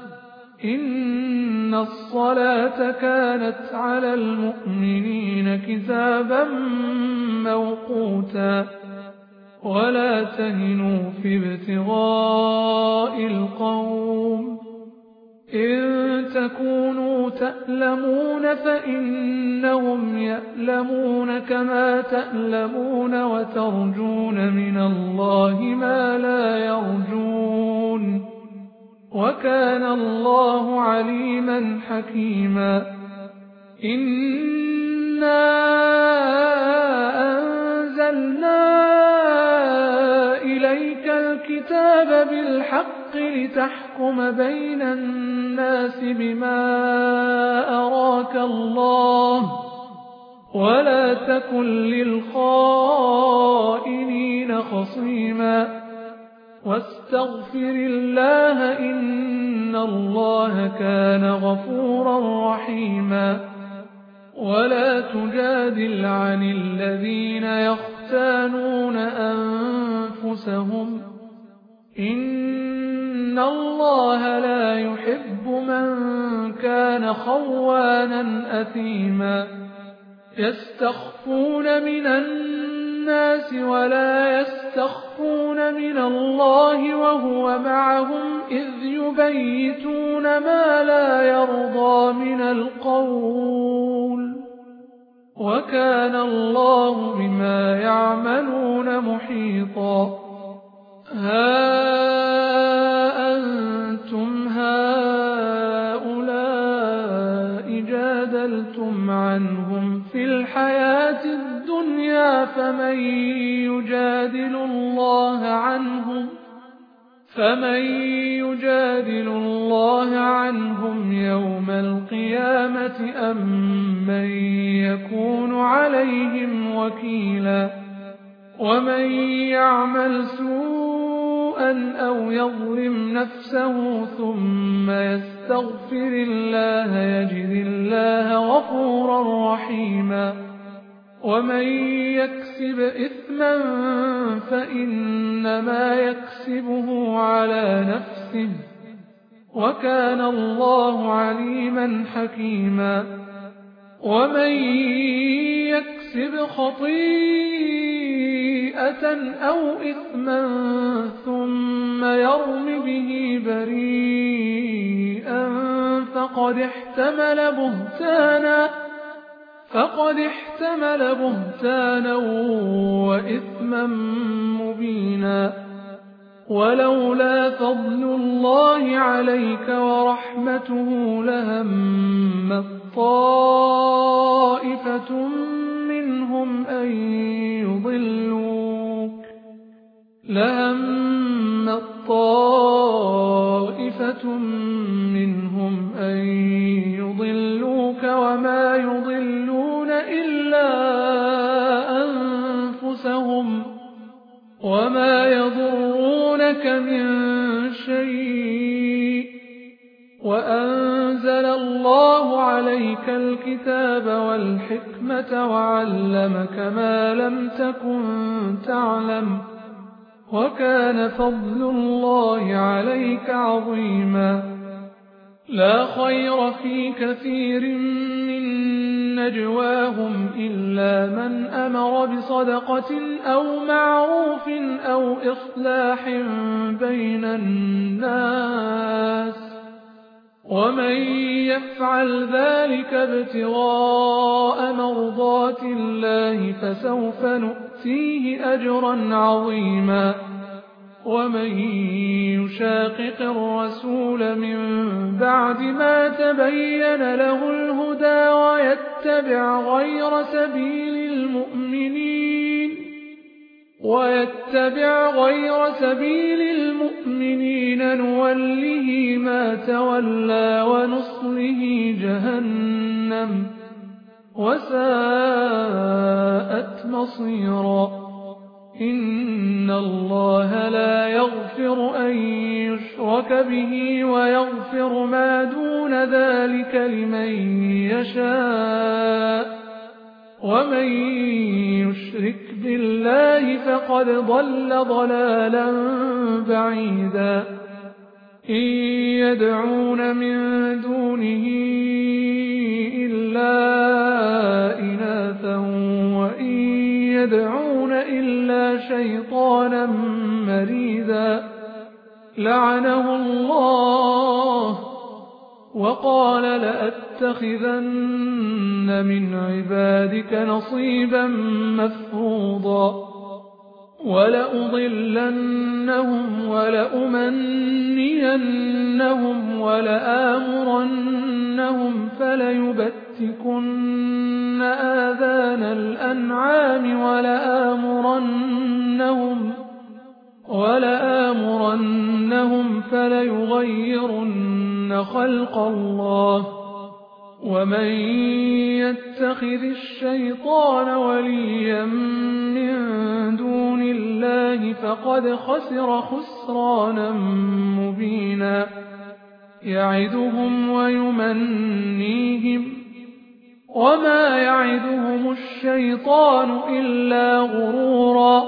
Speaker 1: إن الصلاة كانت على المؤمنين كتابا موقوتا. ولا تهنوا في ابتغاء القوم، إن تكونوا تألمون فإنهم يألمون كما تألمون وترجون من الله ما لا يرجون وكان الله عليما حكيما إنا أنزلنا إليك الكتاب بالحق لتحكم بين الناس بما أراك الله ولا تكن للخائنين خصيما واستغفر الله إن الله كان غفورا رحيما ولا تجادل عن الذين يختانون أنفسهم إن الله لا يحب من كان خوانا أثيما يستخفون من الناس ولا يستخفون من الله وهو معهم إذ يبيتون ما لا يرضى من القول وكان الله بما يعملون محيطا ها أنتم هؤلاء جادلتم عنهم في الحياة الدنيا فمن يجادل الله عنهم يوم القيامة أم من يكون عليهم وكيلا ومن يعمل سوءا أو يظلم نفسه ثم يستغفر الله يجد الله غفورا رحيما ومن يكسب إثما فإنما يكسبه على نفسه وكان الله عليما حكيما ومن يكسب خطيئة أو إثما ثم يرم به بريئا فقد احتمل بهتانا وإثما مبينا ولولا فضل الله عليك ورحمته لهمت طائفة منهم أن يضلوك وما يضلون إلا أنفسهم وما يضرونك من شيء وأنزل الله عليك الكتاب والحكمة وعلمك ما لم تكن تعلم وكان فضل الله عليك عظيما لا خير في كثير من نجواهم إلا من أمر بصدقة أو معروف أو إصلاح بين الناس ومن يفعل ذلك ابتغاء مرضات الله فسوف نؤتيه أجرا عظيما ومن يشاقق الرسول من بعد ما تبين له الهدى ويتبع غير سبيل المؤمنين نوله ما تولى ونصله جهنم وساءت مصيرا إن الله لا يغفر أن يشرك به ويغفر ما دون ذلك لمن يشاء ومن يشرك بالله فقد ضل ضلالا بعيدا إن يدعون من دونه إلا إناثا وإن يدعون إلا شيطانا مريدا لعنه الله وقال لأتخذن لَيَتَّخِذَنَّ مِنْ عِبَادِكَ نَصِيبًا مَفْرُوضًا وَلَأُضِلَّنَّهُمْ وَلَأُمَنِّيَنَّهُمْ وَلَآمُرَنَّهُمْ فَلَيُبَتِّكُنَّ آذَانَ الْأَنْعَامِ وَلَآمُرَنَّهُمْ فَلَيُغَيِّرُنَّ خَلْقَ اللَّهِ وَمَن يَتَّخِذِ الشَّيْطَانَ وَلِيًّا مِّن دُونِ اللَّهِ فَقَدْ خَسِرَ خُسْرَانًا مُّبِينًا يَعِدُهُمْ وَيُمَنِّيهِمْ وَمَا يَعِدُهُمُ الشَّيْطَانُ إِلَّا غُرُورًا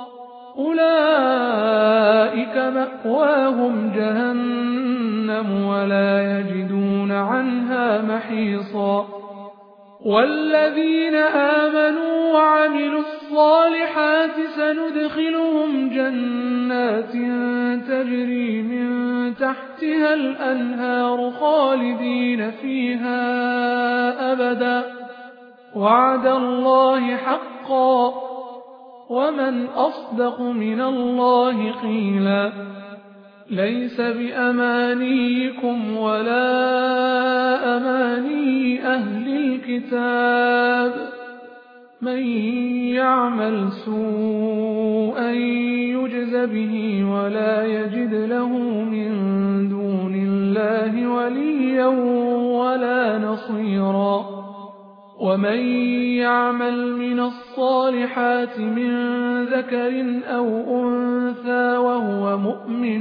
Speaker 1: أُولَٰئِكَ مَأْوَاهُمْ جَهَنَّمُ وَلَا يَجِدُونَ عَنْهَا مَحِيصًا وَالَّذِينَ آمَنُوا وَعَمِلُوا الصَّالِحَاتِ سَنُدْخِلُهُمْ جَنَّاتٍ تَجْرِي مِن تَحْتِهَا الْأَنْهَارُ خَالِدِينَ فِيهَا أَبَدًا وَعْدَ اللَّهِ حَقًّا وَمَنْ أَصْدَقُ مِنَ اللَّهِ قِيلًا لَيْسَ بِأَمَانِيِّكُمْ وَلَا أَمَانِيِّ أَهْلِ الْكِتَابِ مَن يَعْمَلْ سُوءًا يُجْزَ بِهِ وَلَا يَجِدْ لَهُ مِن دُونِ اللَّهِ وَلِيًّا وَلَا نَصِيرًا وَمَن يَعْمَلْ مِنَ الصَّالِحَاتِ مِن ذَكَرٍ أَوْ أُنثَىٰ وَهُوَ مُؤْمِنٌ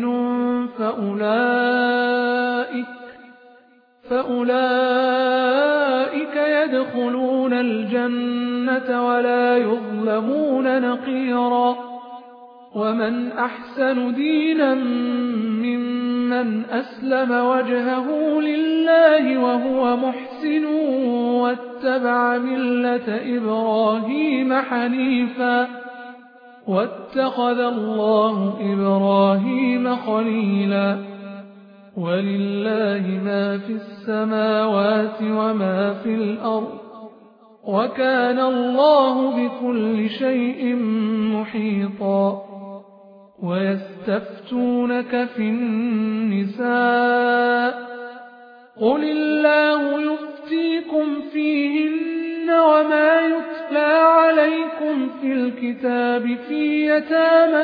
Speaker 1: فَأُولَٰئِكَ يَدْخُلُونَ الْجَنَّةَ وَلَا يُظْلَمُونَ نَقِيرًا وَمَنْ أَحْسَنُ دِينًا مِّمَّنْ أَسْلَمَ وَجْهَهُ لِلَّهِ وَهُوَ مُحْسِنٌ وَاتَّبَعَ مِلَّةَ إِبْرَاهِيمَ حَنِيفًا وَاتَّخَذَ اللَّهُ إِبْرَاهِيمَ خَلِيلًا وَلِلَّهِ مَا فِي السَّمَاوَاتِ وَمَا فِي الْأَرْضِ وَكَانَ اللَّهُ بِكُلِّ شَيْءٍ مُحِيطًا وَيَسْتَفْتُونَكَ فِي النِّسَاءِ قُلِ اللَّهُ يُفْتِيكُمْ فِيهِنَّ وَمَا يُتْلَىٰ عَلَيْكُمْ فِي الْكِتَابِ فِي يَتَامَى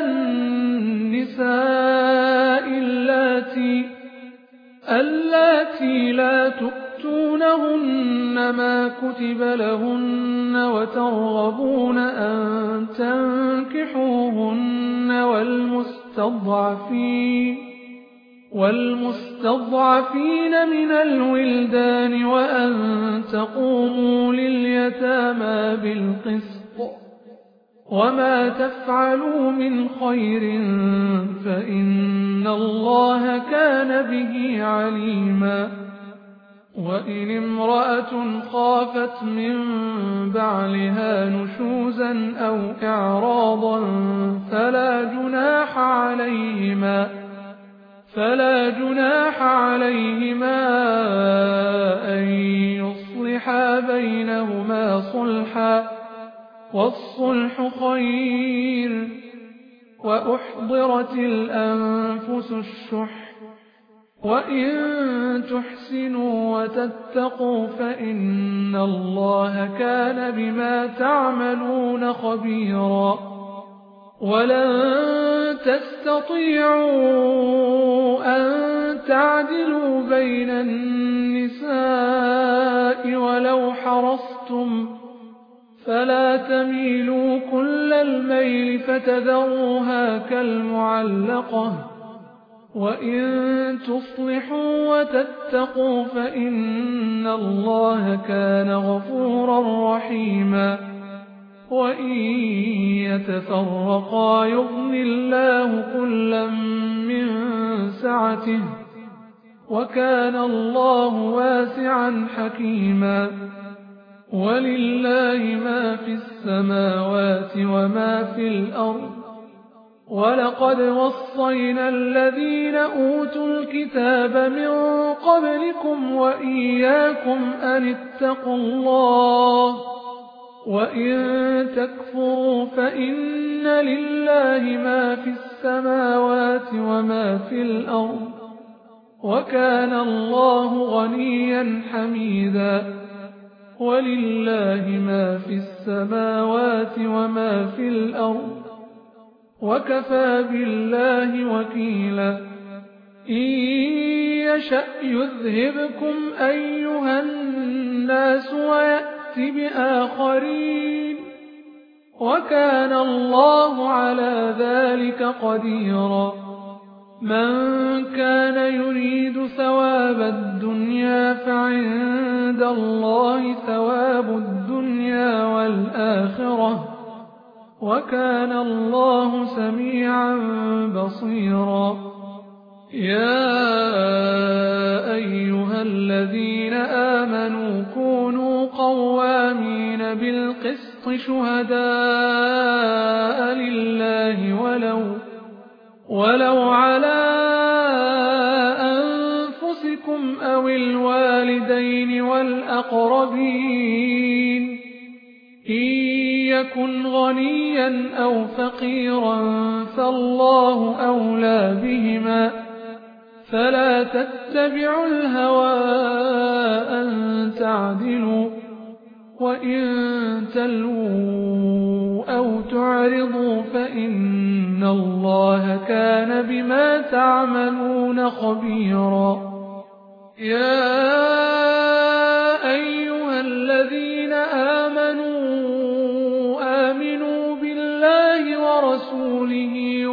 Speaker 1: النِّسَاءِ اللَّاتِي لَا تُؤْتُونَهُنَّ مَا كُتِبَ لَهُنَّ وَتَرْغَبُونَ أَن تَنكِحُوهُنَّ وَالْمُسْتَضْعَفِينَ مِنَ الْوِلْدَانِ وَأَن تَقُومُوا لِلْيَتَامَىٰ بِالْقِسْطِ وَمَا تَفْعَلُوا مِنْ خَيْرٍ فَإِنَّ اللَّهَ كَانَ بِهِ عَلِيمًا وَإِنِ امْرَأَةٌ خَافَتْ مِن بَعْلِهَا نُشُوزًا أَوْ إِعْرَاضًا فَلَا جُنَاحَ عَلَيْهِمَا أَن يُصْلِحَا بَيْنَهُمَا صُلْحًا وَالصُّلْحُ خَيْرٌ وَأُحْضِرَتِ الْأَنفُسُ الشُّحَّ وَإِن تُحْسِنُوا وَتَتَّقُوا فَإِنَّ اللَّهَ كَانَ بِمَا تَعْمَلُونَ خَبِيرًا وَلَن تَسْتَطِيعُوا أَن تَعْدِلُوا بَيْنَ النِّسَاءِ وَلَوْ حَرَصْتُمْ فَلَا تَمِيلُوا كُلَّ الْمَيْلِ فَتَذَرُوهَا كَالْمُعَلَّقَةِ وَإِن تُصْلِحُوا وَتَتَّقُوا فَإِنَّ اللَّهَ كَانَ غَفُورًا رَّحِيمًا وَإِن يَتَفَرَّقَا يُغْنِ اللَّهُ كُلًّا مِّن سَعَتِهِ وَكَانَ اللَّهُ وَاسِعًا حَكِيمًا وَلِلَّهِ مَا فِي السَّمَاوَاتِ وَمَا فِي الْأَرْضِ ولقد وصينا الذين أوتوا الكتاب من قبلكم وإياكم أن اتقوا الله وإن تكفروا فإن لله ما في السماوات وما في الأرض وكان الله غنيا حميدا ولله ما في السماوات وما في الأرض وكفى بالله وكيلا إن يشأ يذهبكم أيها الناس ويأت بآخرين وكان الله على ذلك قديرا من كان يريد ثواب الدنيا فعند الله ثواب الدنيا والآخرة وكان الله سميعا بصيرا يا أيها الذين آمنوا كونوا قوامين بالقسط شهداء لله ولو على أنفسكم أو الوالدين والأقربين إن يكن غنيا أو فقيرا فالله أولى بهما فلا تتبعوا الهوى أن تعدلوا وإن تلووا أو تعرضوا فإن الله كان بما تعملون خبيرا يا أيها الذين آمنوا بالله ورسوله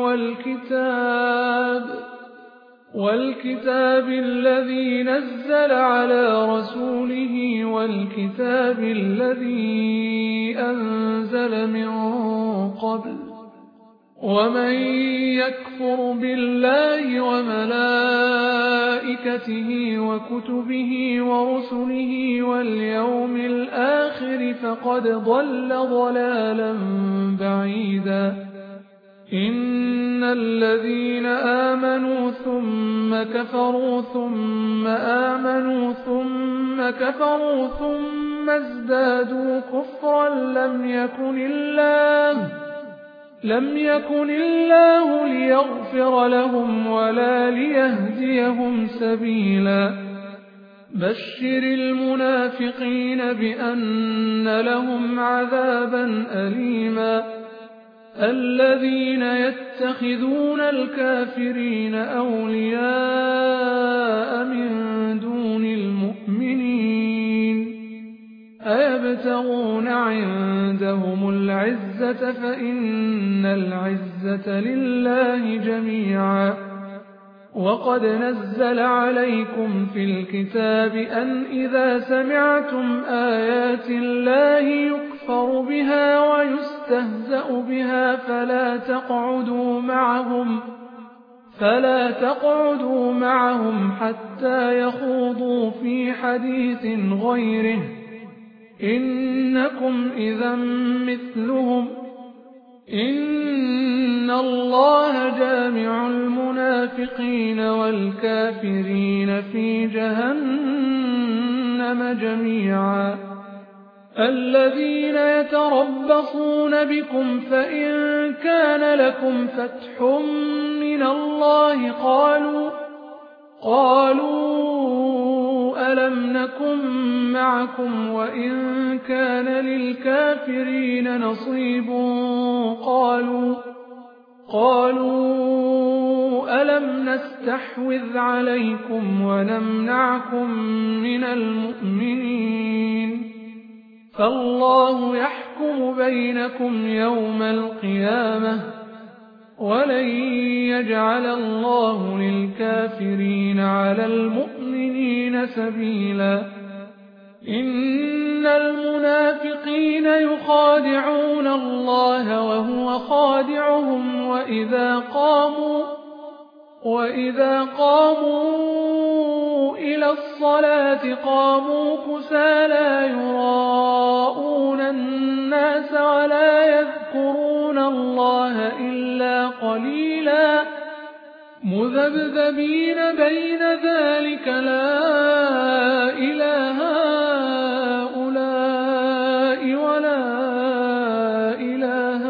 Speaker 1: والكتاب الذي نزل على رسوله والكتاب الذي أنزل من قبل ومن يكفر بالله وملائكته وكتبه ورسله واليوم الآخر فقد ضل ضلالا بعيدا إن الذين آمنوا ثم كفروا ثم آمنوا ثم كفروا ثم ازدادوا كفرا لم يكن الله ليغفر لهم ولا ليهديهم سبيلا بشر المنافقين بأن لهم عذابا أليما الذين يتخذون الكافرين أولياء من دون المؤمنين أيبتغون عندهم العزة فإن العزة لله جميعا وقد نزل عليكم في الكتاب أن إذا سمعتم آيات الله يكفر بها ويستهزأ بها فلا تقعدوا معهم حتى يخوضوا في حديث غيره إنكم إذا مثلهم إن الله جامع المنافقين والكافرين في جهنم جميعا الذين يتربصون بكم فإن كان لكم فتح من الله قالوا ألم نكن معكم وإن كان للكافرين نصيب قالوا ألم نستحوذ عليكم ونمنعكم من المؤمنين فالله يحكم بينكم يوم القيامة ولن يجعل الله للكافرين على المؤمنين سبيلا إن المنافقين يخادعون الله وهو خادعهم وإذا قاموا إلى الصلاة قاموا كسالى يراءون الناس ولا يذكرون الله إلا قليلا مذبذبين بين ذلك لا إله هؤلاء ولا إله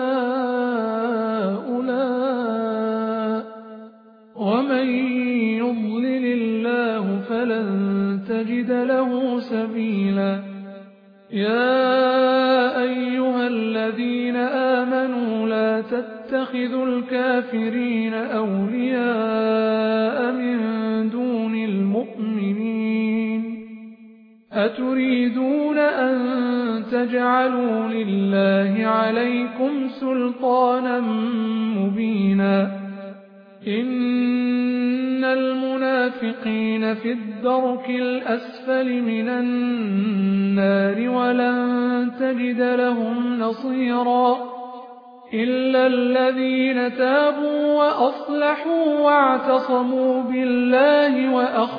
Speaker 1: هؤلاء ومن يضلل الله فلن تجد له سبيلا يا أيها الذين آمنوا لا تتخذوا الكافرين أولياء من دون المؤمنين أتريدون أن تجعلوا لله عليكم سلطانا مبينا إن المنافقين في الدرك الأسفل من النار ولن تجد لهم نصيرا إلا الذين تابوا وأصلحوا واعتصموا بالله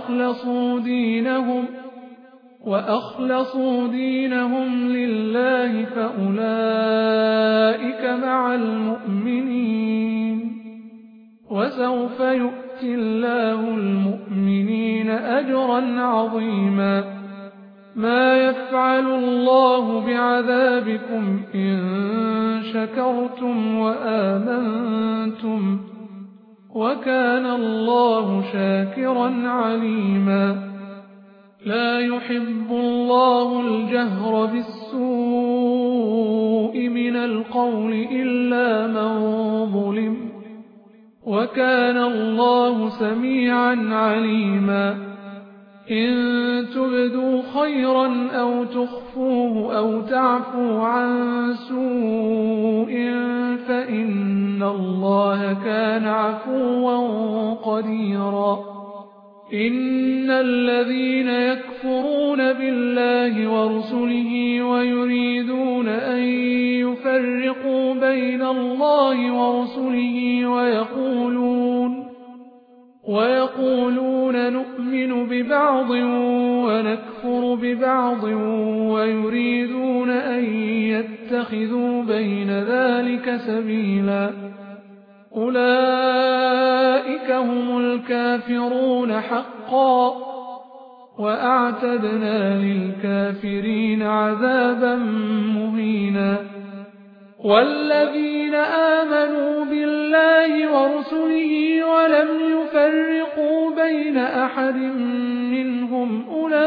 Speaker 1: وأخلصوا دينهم لله فأولئك مع المؤمنين وسوف يؤتي الله المؤمنين أجرا عظيما ما يفعل الله بعذابكم إن شكرتم وآمنتم وكان الله شاكرا عليما لا يحب الله الجهر بالسوء من القول إلا من ظلم وكان الله سميعا عليما إن تبدوا خيرا أو تخفوه أو تعفوا عن سوء فإن الله كان عفوا قديرا إن الذين يكفرون بالله ورسله ويريدون أن يفرقوا بين الله ورسله ويقولون نؤمن ببعض ونكفر ببعض ويريدون أن يتخذوا بين ذلك سبيلا أولئك هم الكافرون حقا وأعتدنا للكافرين عذابا مهينا والذين آمنوا بالله ورسله ولم يفرقوا بين أحد منهم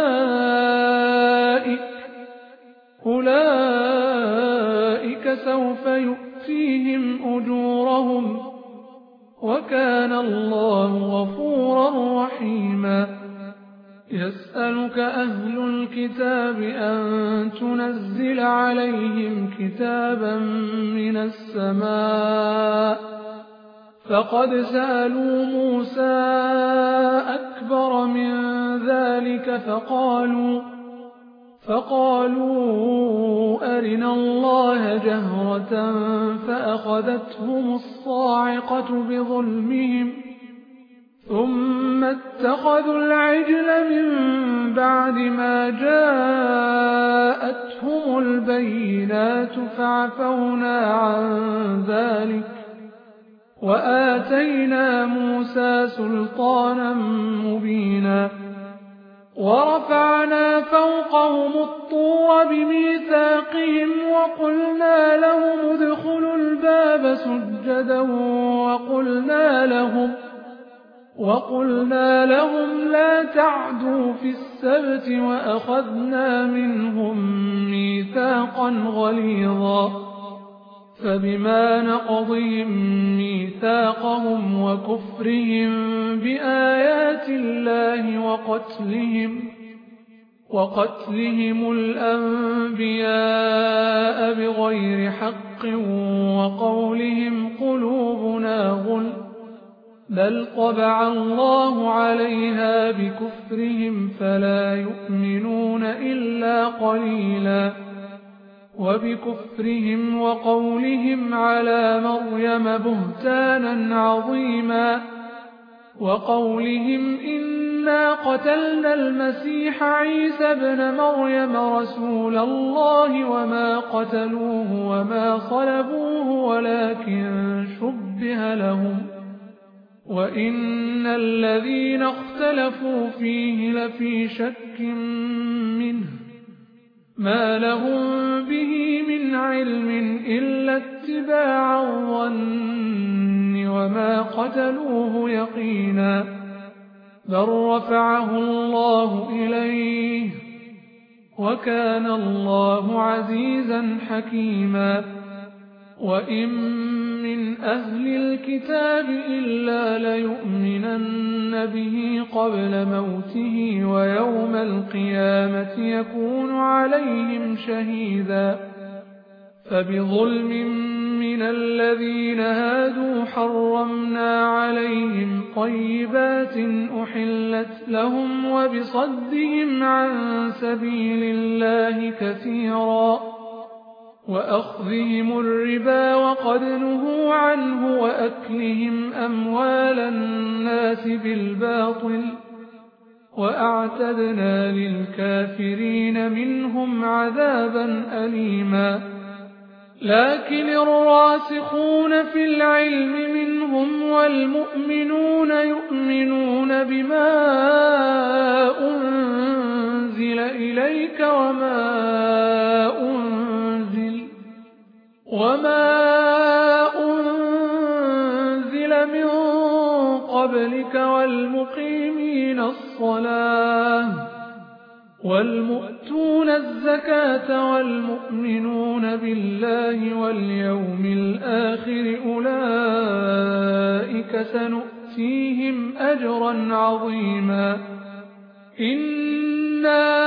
Speaker 1: أولئك سوف يؤتيهم أجورهم وكان الله غفورا رحيما يسألك أهل الكتاب أن تنزل عليهم كتابا من السماء فقد سألوا موسى أكبر من ذلك فقالوا أرنا الله جهرة فأخذتهم الصاعقة بظلمهم ثم اتخذوا العجل من بعد ما جاءتهم البينات فعفونا عن ذلك وآتينا موسى سلطانا مبينا ورفعنا فوقهم الطور بميثاقهم وقلنا لهم ادخلوا الباب سجدا وقلنا لهم لا تعدوا في السبت وأخذنا منهم ميثاقا غليظا فبما نقضهم ميثاقهم وكفرهم بآيات الله وقتلهم الأنبياء بغير حق وقولهم قلوبنا غلف بل طبع الله عليها بكفرهم فلا يؤمنون إلا قليلا وبكفرهم وقولهم على مريم بهتانا عظيما وقولهم إنا قتلنا المسيح عيسى ابن مريم رسول الله وما قتلوه وما صلبوه ولكن شبه لهم وإن الذين اختلفوا فيه لفي شك منه ما لهم به من علم إلا اتباع الظن وما قتلوه يقينا بل رفعه الله إليه وكان الله عزيزا حكيما وإن من أهل الكتاب إلا ليؤمنن به قبل موته ويوم القيامة يكون عليهم شهيدا فبظلم من الذين هادوا حرمنا عليهم طيبات أحلت لهم وبصدهم عن سبيل الله كثيرا وأخذهم الربا وقد نهوا عنه وأكلهم أموال الناس بالباطل وأعتدنا للكافرين منهم عذابا أليما لكن الراسخون في العلم منهم والمؤمنون يؤمنون بما أنزل إليك وما أنزل من قبلك والمقيمين الصلاة والمؤتون الزكاة والمؤمنون بالله واليوم الآخر أولئك سنؤتيهم أجرا عظيما إنا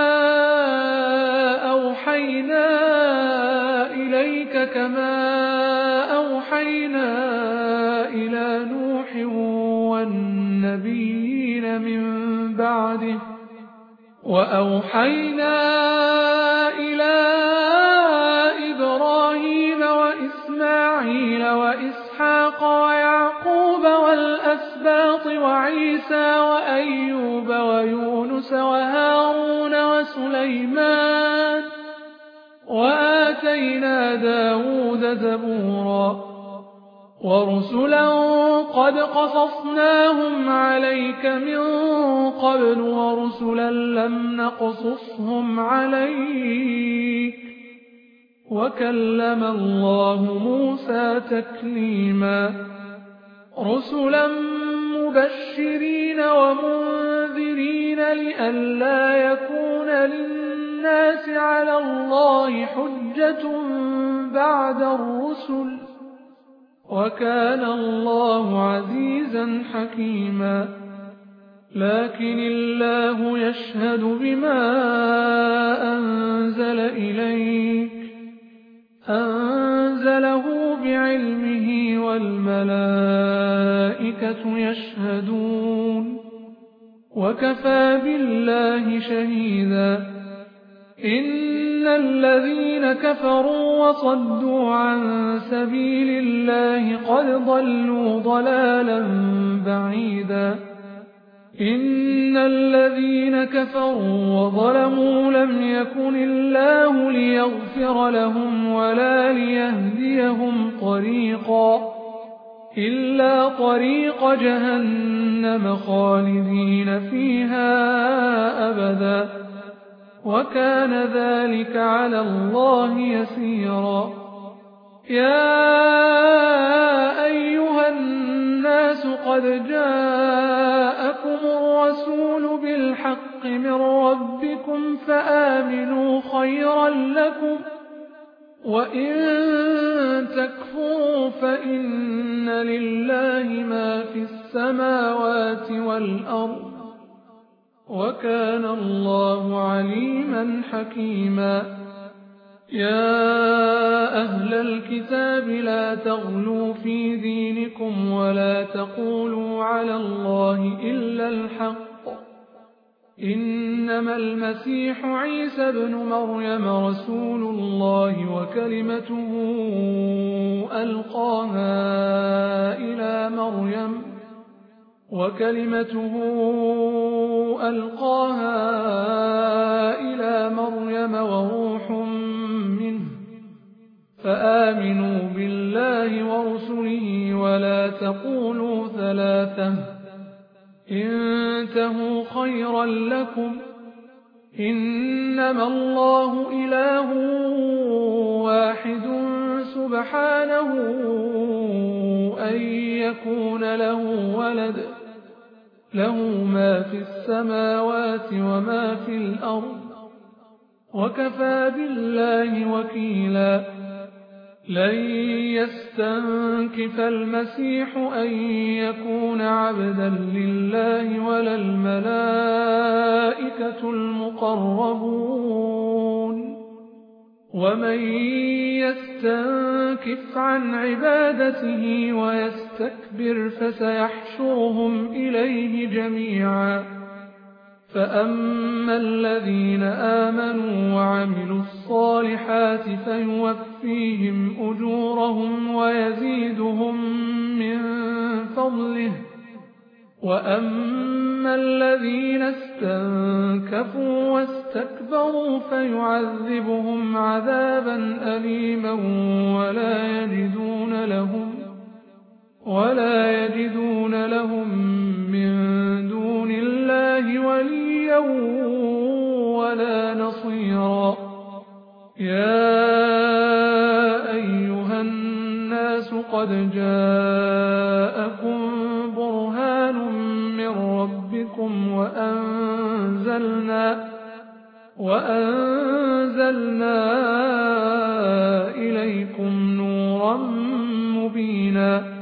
Speaker 1: أوحينا إليك كما أوحينا إلى نوح والنبيين من بعده وأوحينا إلى إبراهيم وإسماعيل وإسحاق ويعقوب والأسباط وعيسى وأيوب ويونس وهارون وسليمان وآتينا داود زبورا ورسلا قد قصصناهم عليك من قبل ورسلا لم نقصصهم عليك وكلم الله موسى تكليما رسلا مبشرين ومنذرين لئلا يكون للناس على الله حجة بعد الرسل وكان الله عزيزا حكيما لكن الله يشهد بما أنزل إليك أنزله بعلمه والملائكة يشهدون وكفى بالله شهيدا إن الذين كفروا وصدوا عن سبيل الله قد ضلوا ضلالا بعيدا إن الذين كفروا وظلموا لم يكن الله ليغفر لهم ولا ليهديهم طريقا إلا طريق جهنم خالدين فيها أبدا وكان ذلك على الله يسيرا يا أيها الناس قد جاءكم الرسول بالحق من ربكم فآمنوا خيرا لكم وإن تكفروا فإن لله ما في السماوات والأرض وكان الله عليما حكيما يا أهل الكتاب لا تغلوا في دينكم ولا تقولوا على الله إلا الحق إنما المسيح عيسى ابن مريم رسول الله وكلمته ألقاها إلى مريم وروح منه فآمنوا بالله ورسله ولا تقولوا ثلاثة انتهوا خيرا لكم إنما الله إله واحد سبحانه أن يكون له ولد له ما في السماوات وما في الأرض وكفى بالله وكيلا لن يستنكف المسيح أن يكون عبدا لله ولا الملائكة المقربون ومن يستنكف عن عبادته ويستكبر فسيحشرهم إليه جميعا فأما الذين آمنوا وعملوا الصالحات فيوفيهم أجورهم ويزيدهم من فضله وأما الذين استنكفوا واستكبروا فيعذبهم عذابا أليما ولا يجدون لهم من دون الله وليا ولا نصيرا يا أيها الناس قد جاءكم برهان من ربكم وأنزلنا إليكم نورا مبينا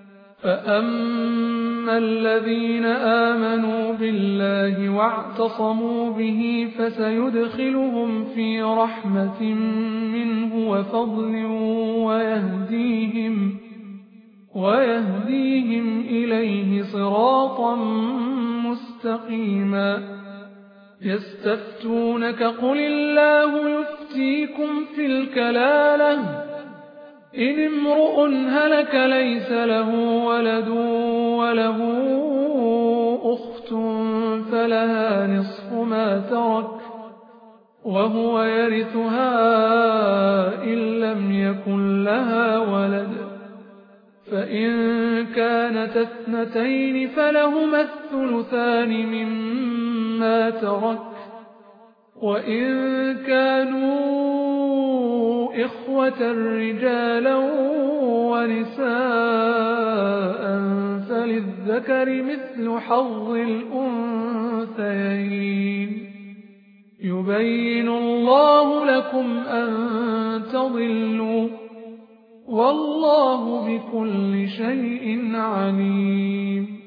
Speaker 1: فأما الذين آمنوا بالله واعتصموا به فسيدخلهم في رحمة منه وفضل ويهديهم إليه صراطا مستقيما يستفتونك قل الله يفتيكم في الكلالة إن امرؤ هلك ليس له ولد وله أخت فلها نصف ما ترك وهو يرثها إن لم يكن لها ولد فإن كانت اثنتين فلهما الثلثان مما ترك وإن كانوا إخوة رجالا ونساء فللذكر مثل حظ الأنثيين يبين الله لكم أن تضلوا والله بكل شيء عليم